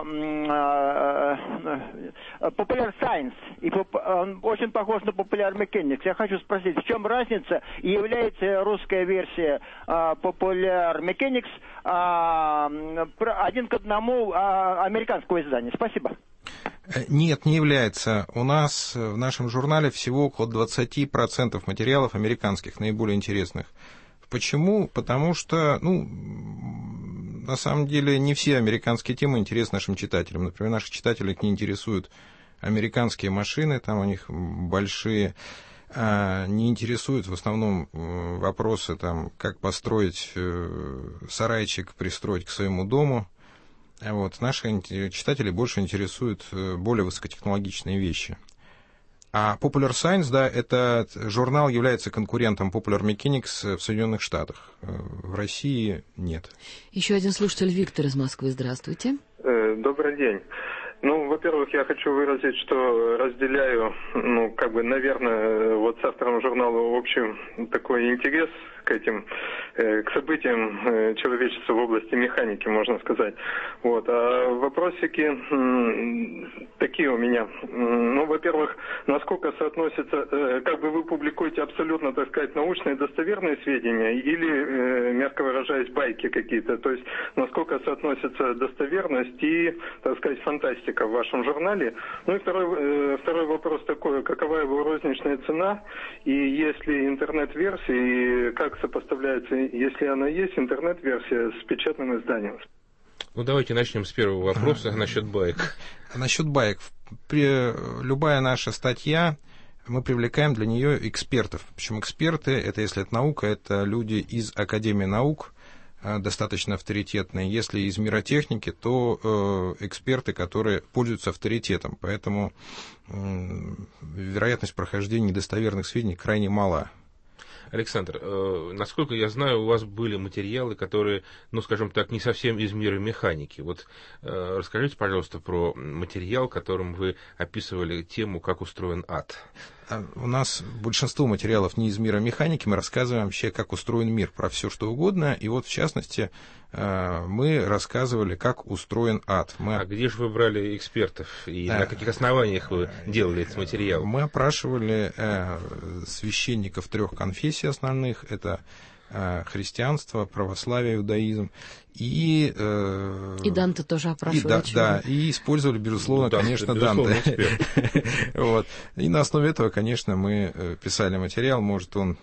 Popular Science. И он очень похож на Popular Mechanics. Я хочу спросить, в чем разница? И является русская версия Popular Mechanics один к одному американского издания? Спасибо. Нет, не является. У нас в нашем журнале всего около 20% материалов американских, наиболее интересных. Почему? Потому что, на самом деле, не все американские темы интересны нашим читателям. Например, наших читателей не интересуют американские машины, там у них большие. Не интересуют в основном вопросы, там, как построить сарайчик, пристроить к своему дому. Вот, наши читатели больше интересуют более высокотехнологичные вещи. А Popular Science, да, этот журнал является конкурентом Popular Mechanics в Соединенных Штатах. В России нет. Еще один слушатель Виктор из Москвы. Здравствуйте. Добрый день. Во-первых, я хочу выразить, что разделяю, наверное, вот с автором журнала общий такой интерес к событиям человечества в области механики, можно сказать. Вот. А вопросики такие у меня. Ну, во-первых, насколько соотносится, как бы вы публикуете абсолютно, так сказать, научные достоверные сведения или, мягко выражаясь, байки какие-то? То есть, насколько соотносится достоверность и, так сказать, фантастика в вашем журнале? Ну и второй вопрос такой, какова его розничная цена, и есть ли интернет-версия, и как сопоставляется, если она есть, интернет-версия с печатным изданием? Ну, давайте начнем с первого вопроса насчет баек. Насчет баек. Любая наша статья, мы привлекаем для нее экспертов. Причем эксперты, если это наука, это люди из Академии наук, достаточно авторитетные. Если из мира техники, то эксперты, которые пользуются авторитетом. Поэтому вероятность прохождения недостоверных сведений крайне мала. Александр, насколько я знаю, у вас были материалы, которые, ну, скажем так, не совсем из мира механики. Вот расскажите, пожалуйста, про материал, которым вы описывали тему «Как устроен ад». У нас большинство материалов не из мира механики, мы рассказываем вообще, как устроен мир, про все что угодно, и вот в частности мы рассказывали, как устроен ад. А где же вы брали экспертов и на каких основаниях вы делали этот материал? Мы опрашивали священников 3 конфессий основных, это христианство, православие, иудаизм. И Данте тоже опрашивали. И использовали, безусловно, конечно, Данте. Вот. И на основе этого, конечно, мы писали материал. Может, он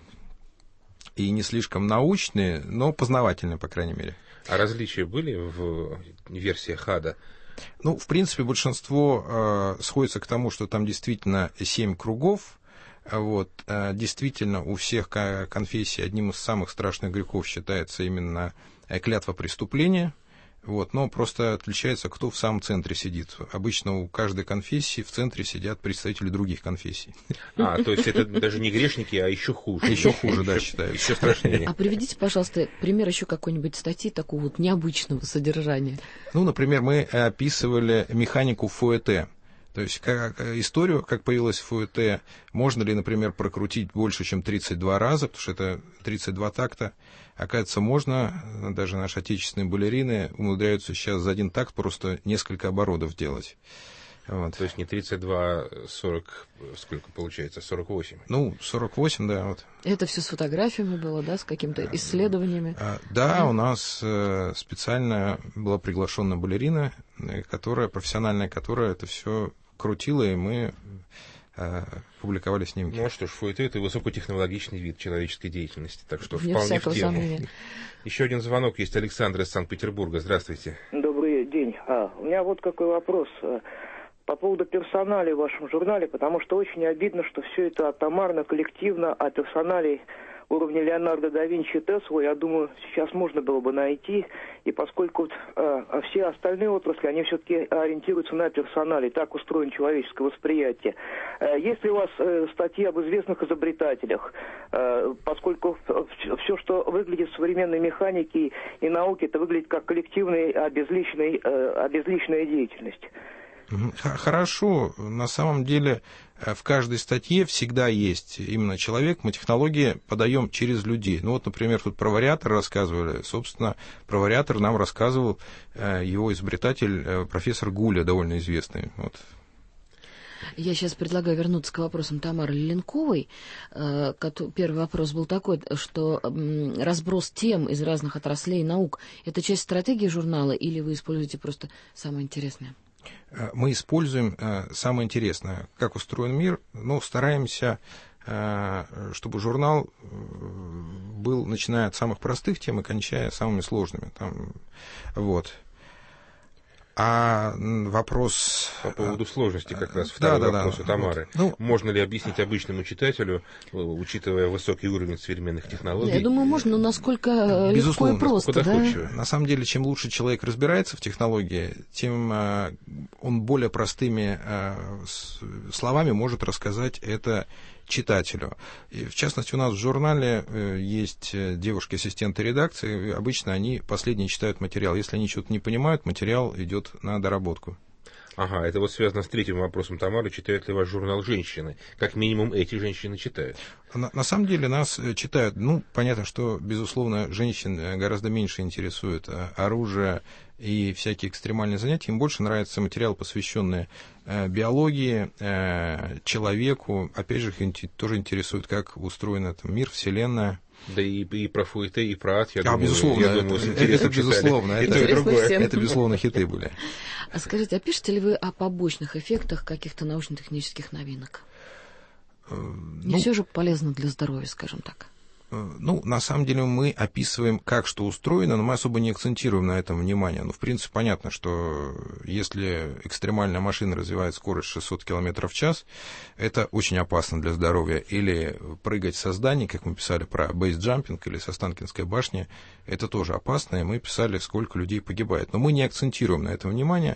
и не слишком научный, но познавательный, по крайней мере. А различия были в версиях ада? Ну, в принципе, большинство сходится к тому, что там действительно 7 кругов. Вот. Действительно, у всех конфессий одним из самых страшных грехов считается именно клятва преступления. Вот. Но просто отличается, кто в самом центре сидит. Обычно у каждой конфессии в центре сидят представители других конфессий. То есть это даже не грешники, а еще хуже. Еще хуже, да, считаю. Еще страшнее. А приведите, пожалуйста, пример еще какой-нибудь статьи такого вот необычного содержания. Ну, например, мы описывали механику фуэте. То есть историю, как появилась фуэте, можно ли, например, прокрутить больше, чем 32 раза, потому что это 32 такта. Оказывается, можно, даже наши отечественные балерины умудряются сейчас за один такт просто несколько оборотов делать. Вот. То есть не 32, 40, сколько получается, 48? Ну, 48, да. Вот. Это все с фотографиями было, да, с какими-то исследованиями? Да, у нас специально была приглашена балерина, профессиональная, которая это все крутила, и мы публиковали снимки. Ну что ж, фуэте — это высокотехнологичный вид человеческой деятельности, так что вполне в тему. Еще один звонок есть. Александр из Санкт-Петербурга. Здравствуйте. Добрый день. У меня вот какой вопрос по поводу персоналей в вашем журнале, потому что очень обидно, что все это атомарно, коллективно, а персоналей уровня Леонардо да Винчи, Теслу, я думаю, сейчас можно было бы найти, и поскольку все остальные отрасли, они все-таки ориентируются на персонале, так устроено человеческое восприятие. Есть ли у вас статьи об известных изобретателях, поскольку все, что выглядит в современной механике и науке, это выглядит как коллективная обезличенная деятельность? Хорошо. На самом деле в каждой статье всегда есть именно человек. Мы технологии подаем через людей. Ну вот, например, тут про вариатор рассказывали. Собственно, про вариатор нам рассказывал его изобретатель, профессор Гуля, довольно известный. Вот. Я сейчас предлагаю вернуться к вопросам Тамары Леленковой. Первый вопрос был такой, что разброс тем из разных отраслей наук – это часть стратегии журнала, или вы используете просто самое интересное? Мы используем самое интересное, как устроен мир, но стараемся, чтобы журнал был, начиная от самых простых тем и кончая самыми сложными. Вот. А вопрос... По поводу сложности как раз, второй вопрос у Тамары. Ну, можно ли объяснить обычному читателю, учитывая высокий уровень современных технологий? Я думаю, можно, но насколько легко и просто. Да? На самом деле, чем лучше человек разбирается в технологии, тем он более простыми словами может рассказать это читателю. И, в частности, у нас в журнале есть девушки-ассистенты редакции. Обычно они последние читают материал. Если они что-то не понимают, материал идет на доработку. Ага, это вот связано с третьим вопросом Тамары. Читают ли ваш журнал женщины? Как минимум, эти женщины читают. На самом деле нас читают. Ну, понятно, что, безусловно, женщин гораздо меньше интересует оружие и всякие экстремальные занятия, им больше нравится материал, посвященный биологии, человеку. Опять же, их тоже интересует, как устроен мир, Вселенная. Да и про Фуэте, и про ад, я думаю, безусловно, это безусловно, это безусловно хиты были. А скажите, а пишете ли вы о побочных эффектах каких-то научно-технических новинок? Не все же полезно для здоровья, скажем так. На самом деле мы описываем, как что устроено, но мы особо не акцентируем на этом внимание. В принципе, понятно, что если экстремальная машина развивает скорость 600 км в час, это очень опасно для здоровья. Или прыгать со зданий, как мы писали про бейсджампинг или со Останкинской башни, это тоже опасно, и мы писали, сколько людей погибает. Но мы не акцентируем на этом внимание.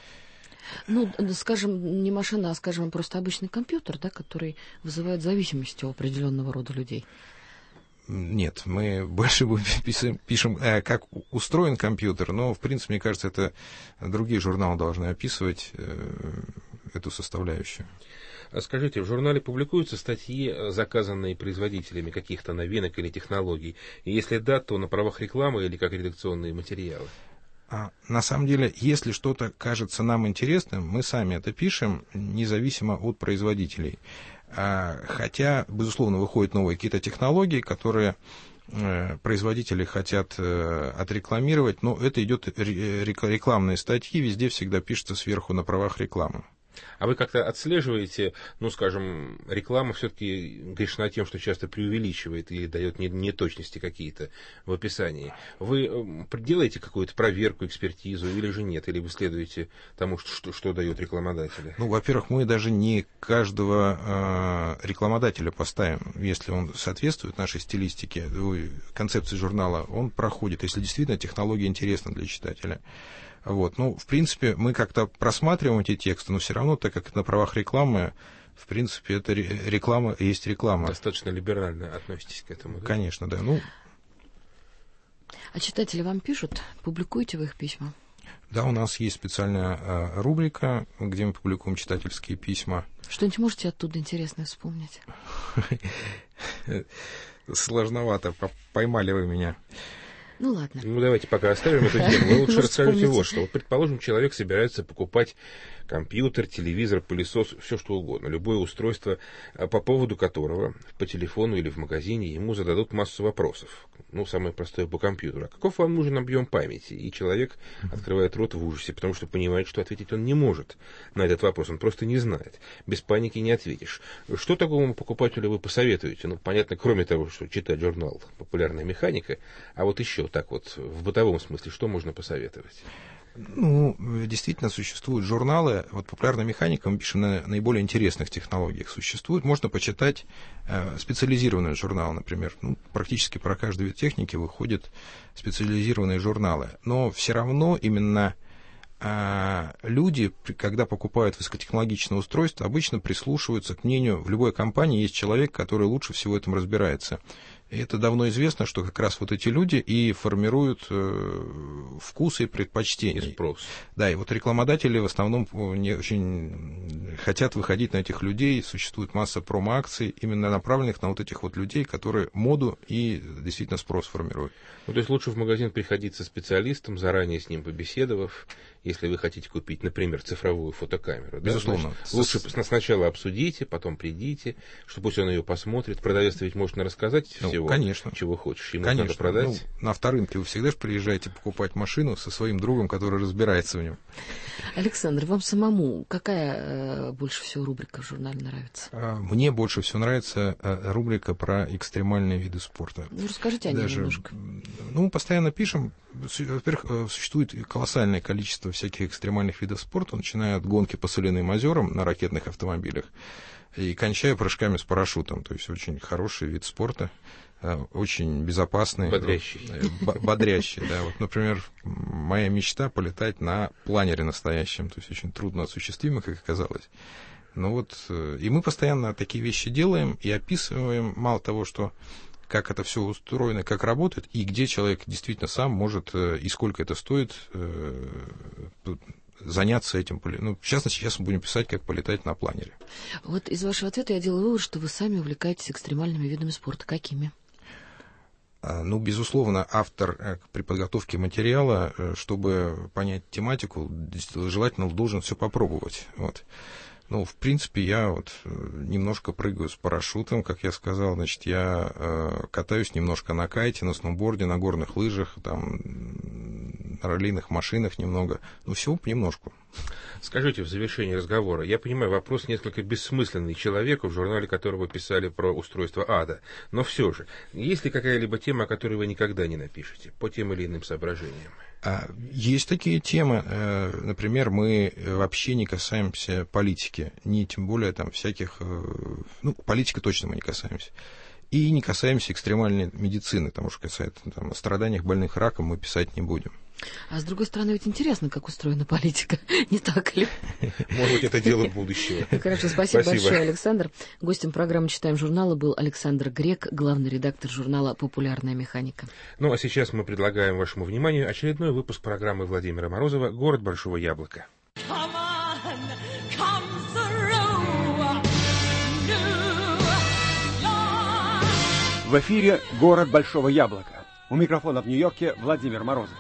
Скажем, не машина, а, скажем, просто обычный компьютер, да, который вызывает зависимость у определенного рода людей. Нет, мы больше пишем, как устроен компьютер, но, в принципе, мне кажется, это другие журналы должны описывать эту составляющую. Скажите, в журнале публикуются статьи, заказанные производителями каких-то новинок или технологий? И если да, то на правах рекламы или как редакционные материалы? На самом деле, если что-то кажется нам интересным, мы сами это пишем, независимо от производителей. Хотя, безусловно, выходят новые какие-то технологии, которые производители хотят отрекламировать, но это идет рекламные статьи, везде всегда пишется сверху на правах рекламы. А вы как-то отслеживаете, скажем, реклама все-таки грешна тем, что часто преувеличивает или дает неточности какие-то в описании. Вы делаете какую-то проверку, экспертизу или же нет? Или вы следуете тому, что дают рекламодатели? Во-первых, мы даже не каждого рекламодателя поставим. Если он соответствует нашей стилистике, концепции журнала, он проходит, если действительно технология интересна для читателя. В принципе, мы как-то просматриваем эти тексты, но все равно, так как на правах рекламы, в принципе, это реклама есть реклама. Достаточно либерально относитесь к этому, да? Конечно, да. А читатели вам пишут? Публикуете вы их письма? Да, у нас есть специальная рубрика, где мы публикуем читательские письма. Что-нибудь можете оттуда интересное вспомнить? Сложновато, поймали вы меня. Ладно. Давайте пока оставим эту тему. Вы лучше расскажите вот что. Предположим, человек собирается покупать компьютер, телевизор, пылесос, все что угодно, любое устройство, по поводу которого по телефону или в магазине ему зададут массу вопросов. Самое простое по компьютеру. А каков вам нужен объем памяти? И человек открывает рот в ужасе, потому что понимает, что ответить он не может на этот вопрос, он просто не знает. Без паники не ответишь. Что такому покупателю вы посоветуете? Понятно, кроме того, что читать журнал «Популярная механика», а еще так в бытовом смысле, что можно посоветовать? Действительно, существуют журналы. «Популярная механика», мы пишем на наиболее интересных технологиях. Существует, можно почитать специализированные журналы, например. Практически про каждый вид техники выходят специализированные журналы. Но все равно именно люди, когда покупают высокотехнологичное устройство, обычно прислушиваются к мнению. В любой компании есть человек, который лучше всего в этом разбирается. И это давно известно, что как раз эти люди и формируют вкусы и предпочтения. И спрос. Да, и рекламодатели в основном не очень хотят выходить на этих людей. Существует масса промо-акций, именно направленных на этих людей, которые моду и действительно спрос формируют. То есть лучше в магазин приходить со специалистом, заранее с ним побеседовав, если вы хотите купить, например, цифровую фотокамеру. Безусловно. Да? Лучше сначала обсудите, потом придите, что пусть он ее посмотрит. Продавец ведь может рассказать всего, конечно. Чего хочешь. Ему конечно. Надо продать. На авторынке вы всегда же приезжаете покупать машину со своим другом, который разбирается в нем. Александр, вам самому какая больше всего рубрика в журнале нравится? Мне больше всего нравится рубрика про экстремальные виды спорта. Расскажите о ней немножко. Мы постоянно пишем. Во-первых, существует колоссальное количество всяких экстремальных видов спорта, начиная от гонки по соляным озерам на ракетных автомобилях и кончая прыжками с парашютом. То есть очень хороший вид спорта, очень безопасный. Бодрящий. Бодрящий, да. Например, моя мечта — полетать на планере настоящем. То есть очень трудно осуществимо, как оказалось. И мы постоянно такие вещи делаем и описываем, мало того, что как это все устроено, как работает, и где человек действительно сам может, и сколько это стоит, заняться этим. В частности, сейчас мы будем писать, как полетать на планере. Из вашего ответа я делаю вывод, что вы сами увлекаетесь экстремальными видами спорта. Какими? Ну, безусловно, автор при подготовке материала, чтобы понять тематику, желательно должен все попробовать. Вот. Ну, в принципе, я вот немножко прыгаю с парашютом, как я сказал, значит, я катаюсь немножко на кайте, на сноуборде, на горных лыжах, там, на раллийных машинах немного, ну, всего понемножку. Скажите в завершении разговора, я понимаю, вопрос несколько бессмысленный человеку, в журнале которого писали про устройство ада, но все же, есть ли какая-либо тема, о которой вы никогда не напишете, по тем или иным соображениям? Есть такие темы, например, мы вообще не касаемся политики, ни тем более там всяких, ну, политики точно мы не касаемся. И не касаемся экстремальной медицины, потому что касается там, о страданиях больных раком мы писать не будем. А с другой стороны, ведь интересно, как устроена политика, не так ли? Может быть, это дело будущего. Хорошо, спасибо большое, Александр. Гостем программы «Читаем журналы» был Александр Грек, главный редактор журнала «Популярная механика». Ну, а сейчас мы предлагаем вашему вниманию очередной выпуск программы Владимира Морозова «Город Большого Яблока». В эфире «Город Большого Яблока». У микрофона в Нью-Йорке Владимир Морозов.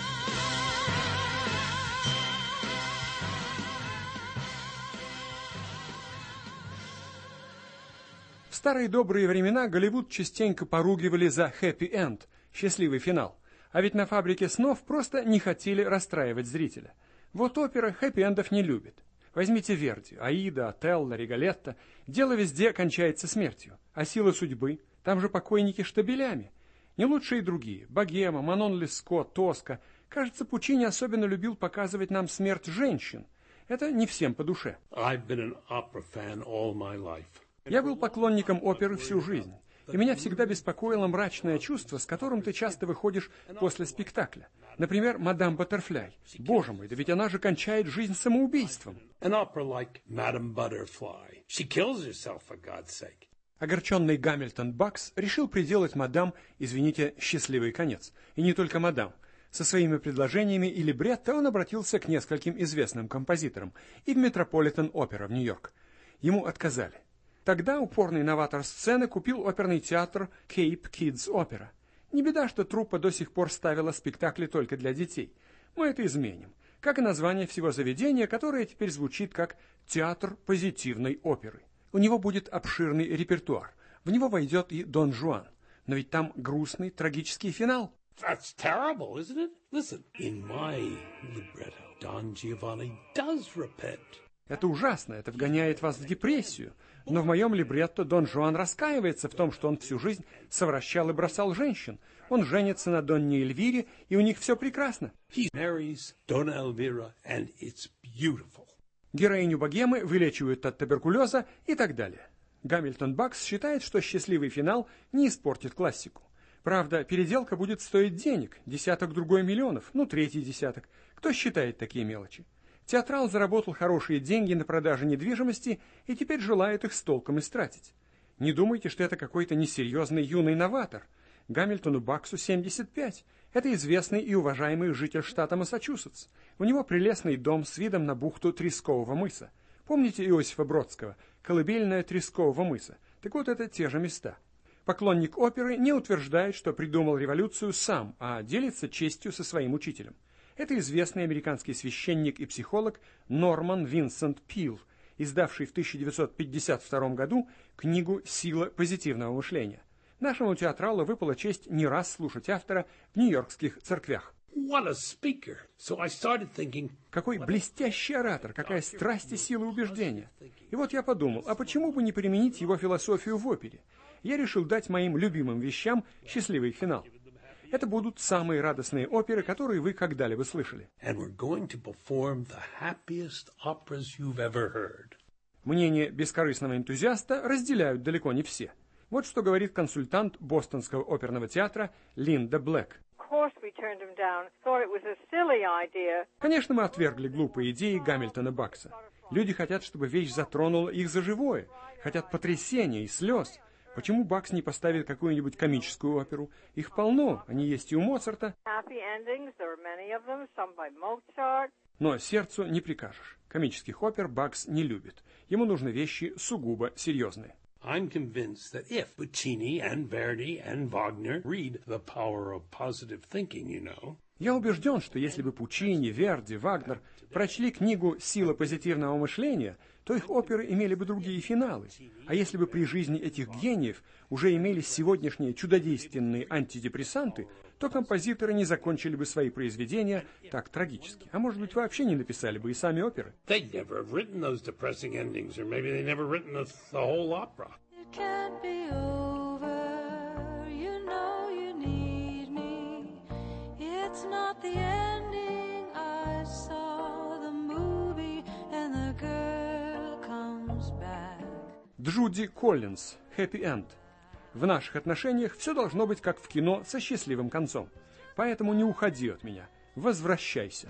В старые добрые времена Голливуд частенько поругивали за хэппи-энд, счастливый финал. А ведь на «Фабрике снов» просто не хотели расстраивать зрителя. Вот опера хэппи-эндов не любит. Возьмите Верди, Аида, Отелло, Риголетто. Дело везде кончается смертью. А сила судьбы? Там же покойники штабелями. Не лучше и другие. Богема, Манон Леско, Тоска. Кажется, Пучини особенно любил показывать нам смерть женщин. Это не всем по душе. Я был поклонником оперы всю жизнь. И меня всегда беспокоило мрачное чувство, с которым ты часто выходишь после спектакля. Например, «Мадам Баттерфляй». Боже мой, да ведь она же кончает жизнь самоубийством. Огорченный Гамильтон Бакс решил приделать мадам, извините, счастливый конец. И не только мадам. Со своими предложениями и либретто он обратился к нескольким известным композиторам и в Метрополитен-опера в Нью-Йорк. Ему отказали. Тогда упорный новатор сцены купил оперный театр Cape Kids Opera. Не беда, что труппа до сих пор ставила спектакли только для детей. Мы это изменим. Как и название всего заведения, которое теперь звучит как «Театр позитивной оперы». У него будет обширный репертуар. В него войдет и Дон Жуан. Но ведь там грустный, трагический финал. That's terrible, isn't it? Listen, in my libretto, Don Giovanni does repent. Это ужасно, это вгоняет вас в депрессию. Но в моем либретто Дон Жуан раскаивается в том, что он всю жизнь совращал и бросал женщин. Он женится на Донне Эльвире, и у них все прекрасно. He marries Donna Elvira, and it's beautiful. Героиню богемы вылечивают от туберкулеза и так далее. Гамильтон Бакс считает, что счастливый финал не испортит классику. Правда, переделка будет стоить денег, десяток-другой миллионов, ну, третий десяток. Кто считает такие мелочи? Театрал заработал хорошие деньги на продаже недвижимости и теперь желает их с толком истратить. Не думайте, что это какой-то несерьезный юный новатор. Гамильтону Баксу 75. Это известный и уважаемый житель штата Массачусетс. У него прелестный дом с видом на бухту Трескового мыса. Помните Иосифа Бродского? Колыбельная Трескового мыса. Так вот, это те же места. Поклонник оперы не утверждает, что придумал революцию сам, а делится честью со своим учителем. Это известный американский священник и психолог Норман Винсент Пил, издавший в 1952 году книгу «Сила позитивного мышления». Нашему театралу выпала честь не раз слушать автора в нью-йоркских церквях. Какой блестящий оратор, какая страсть и сила убеждения. И вот я подумал, а почему бы не применить его философию в опере? Я решил дать моим любимым вещам счастливый финал. Это будут самые радостные оперы, которые вы когда-либо слышали. Мнение бескорыстного энтузиаста разделяют далеко не все. Вот что говорит консультант Бостонского оперного театра Линда Блэк. Конечно, мы отвергли глупые идеи Гамильтона Бакса. Люди хотят, чтобы вещь затронула их за живое, хотят потрясения и слез. Почему Бакс не поставит какую-нибудь комическую оперу? Их полно, они есть и у Моцарта. Но сердцу не прикажешь. Комических опер Бакс не любит. Ему нужны вещи сугубо серьезные. I'm convinced that if Puccini and Verdi and Wagner read The Power of Positive Thinking, Я убежден, что если бы Пучини, Верди, Вагнер прочли книгу «Сила позитивного мышления», то их оперы имели бы другие финалы. А если бы при жизни этих гениев уже имелись сегодняшние чудодейственные антидепрессанты, то композиторы не закончили бы свои произведения так трагически. А может быть, вообще не написали бы и сами оперы. Джуди Коллинз, «Happy End». В наших отношениях все должно быть как в кино со счастливым концом. Поэтому не уходи от меня. Возвращайся.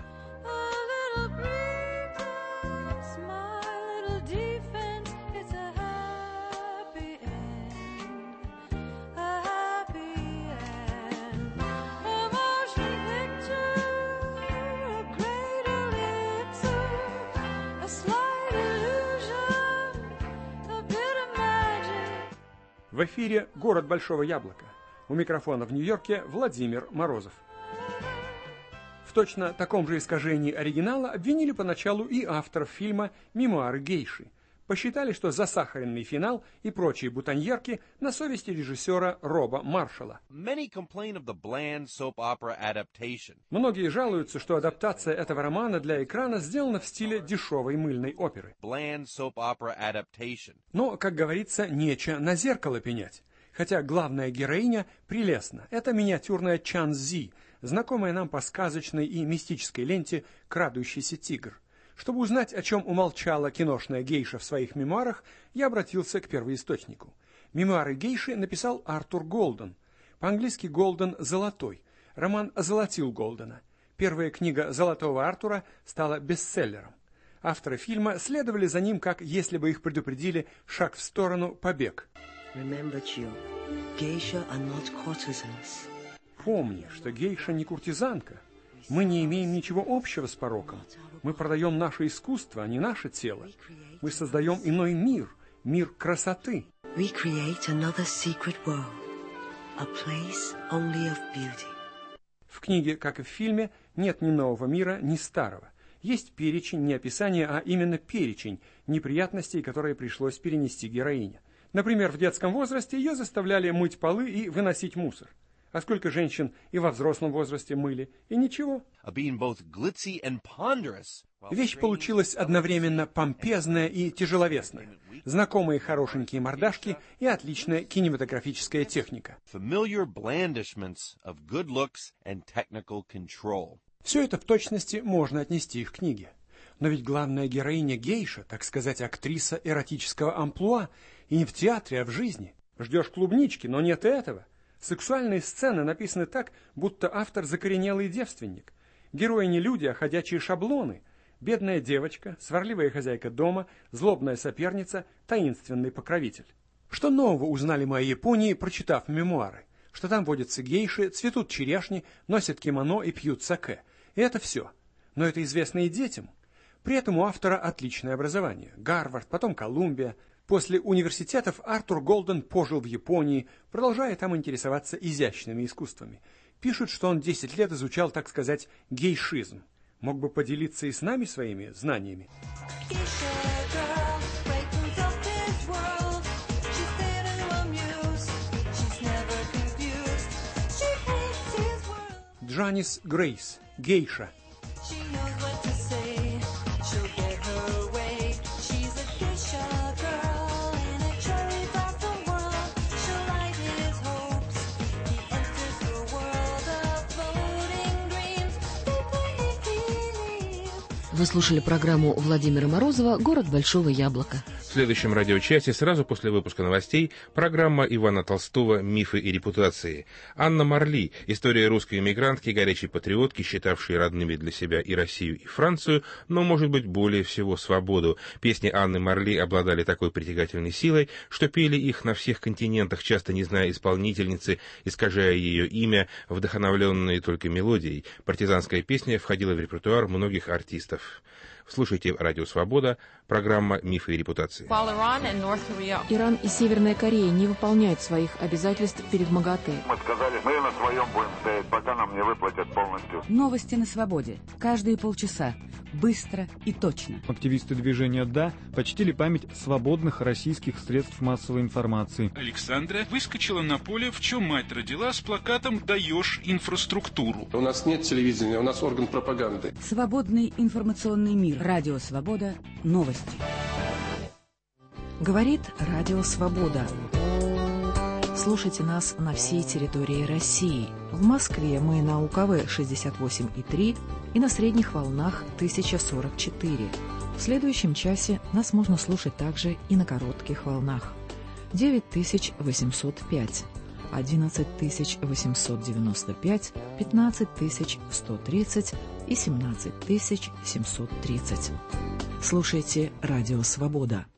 В эфире «Город Большого Яблока». У микрофона в Нью-Йорке Владимир Морозов. В точно таком же искажении оригинала обвинили поначалу и авторов фильма «Мемуары гейши». Посчитали, что засахаренный финал и прочие бутоньерки на совести режиссера Роба Маршалла. Многие жалуются, что адаптация этого романа для экрана сделана в стиле дешевой мыльной оперы. Но, как говорится, нече на зеркало пенять. Хотя главная героиня прелестна. Это миниатюрная Чан Зи, знакомая нам по сказочной и мистической ленте «Крадущийся тигр». Чтобы узнать, о чем умолчала киношная гейша в своих мемуарах, я обратился к первоисточнику. Мемуары гейши написал Артур Голден. По-английски Голден «Золотой». Роман озолотил Голдена. Первая книга «Золотого Артура» стала бестселлером. Авторы фильма следовали за ним, как если бы их предупредили «Шаг в сторону, побег». Помни, что гейша не куртизанка. Мы не имеем ничего общего с пороком. Мы продаем наше искусство, а не наше тело. Мы создаем иной мир, мир красоты. В книге, как и в фильме, нет ни нового мира, ни старого. Есть перечень, не описание, а именно перечень неприятностей, которые пришлось перенести героине. Например, в детском возрасте ее заставляли мыть полы и выносить мусор. А сколько женщин и во взрослом возрасте мыли, и ничего. Вещь получилась одновременно помпезная и тяжеловесная. Знакомые хорошенькие мордашки и отличная кинематографическая техника. Все это в точности можно отнести к книге. Но ведь главная героиня гейша, так сказать, актриса эротического амплуа, и не в театре, а в жизни. Ждешь клубнички, но нет этого. Сексуальные сцены написаны так, будто автор закоренелый девственник. Герои не люди, а ходячие шаблоны. Бедная девочка, сварливая хозяйка дома, злобная соперница, таинственный покровитель. Что нового узнали мы о Японии, прочитав мемуары? Что там водятся гейши, цветут черешни, носят кимоно и пьют саке. И это все. Но это известно и детям. При этом у автора отличное образование. Гарвард, потом Колумбия. После университетов Артур Голден пожил в Японии, продолжая там интересоваться изящными искусствами. Пишут, что он 10 лет изучал, так сказать, гейшизм. Мог бы поделиться и с нами своими знаниями. Джанис Грейс, гейша. Вы слушали программу Владимира Морозова «Город Большого Яблока». В следующем радиочасе, сразу после выпуска новостей, программа Ивана Толстого «Мифы и репутации». Анна Марли, история русской эмигрантки, горячей патриотки, считавшей родными для себя и Россию, и Францию, но, может быть, более всего свободу. Песни Анны Марли обладали такой притягательной силой, что пели их на всех континентах, часто не зная исполнительницы, искажая ее имя, вдохновленные только мелодией. Партизанская песня входила в репертуар многих артистов. Слушайте «Радио Свобода», программа «Мифы и репутации». Иран и Северная Корея не выполняют своих обязательств перед МАГАТЭ. Мы сказали, мы на своем будем стоять, пока нам не выплатят полностью. Новости на свободе. Каждые полчаса. Быстро и точно. Активисты движения «Да» почтили память свободных российских средств массовой информации. Александра выскочила на поле, в чем мать родила, с плакатом «Даешь инфраструктуру». У нас нет телевидения, у нас орган пропаганды. Свободный информационный мир. Радио Свобода. Новости. Говорит Радио Свобода. Слушайте нас на всей территории России. В Москве мы на УКВ 68,3 и на средних волнах 1044. В следующем часе нас можно слушать также и на коротких волнах. 9805, 11895, 15130 и 17730. Слушайте Радио Свобода.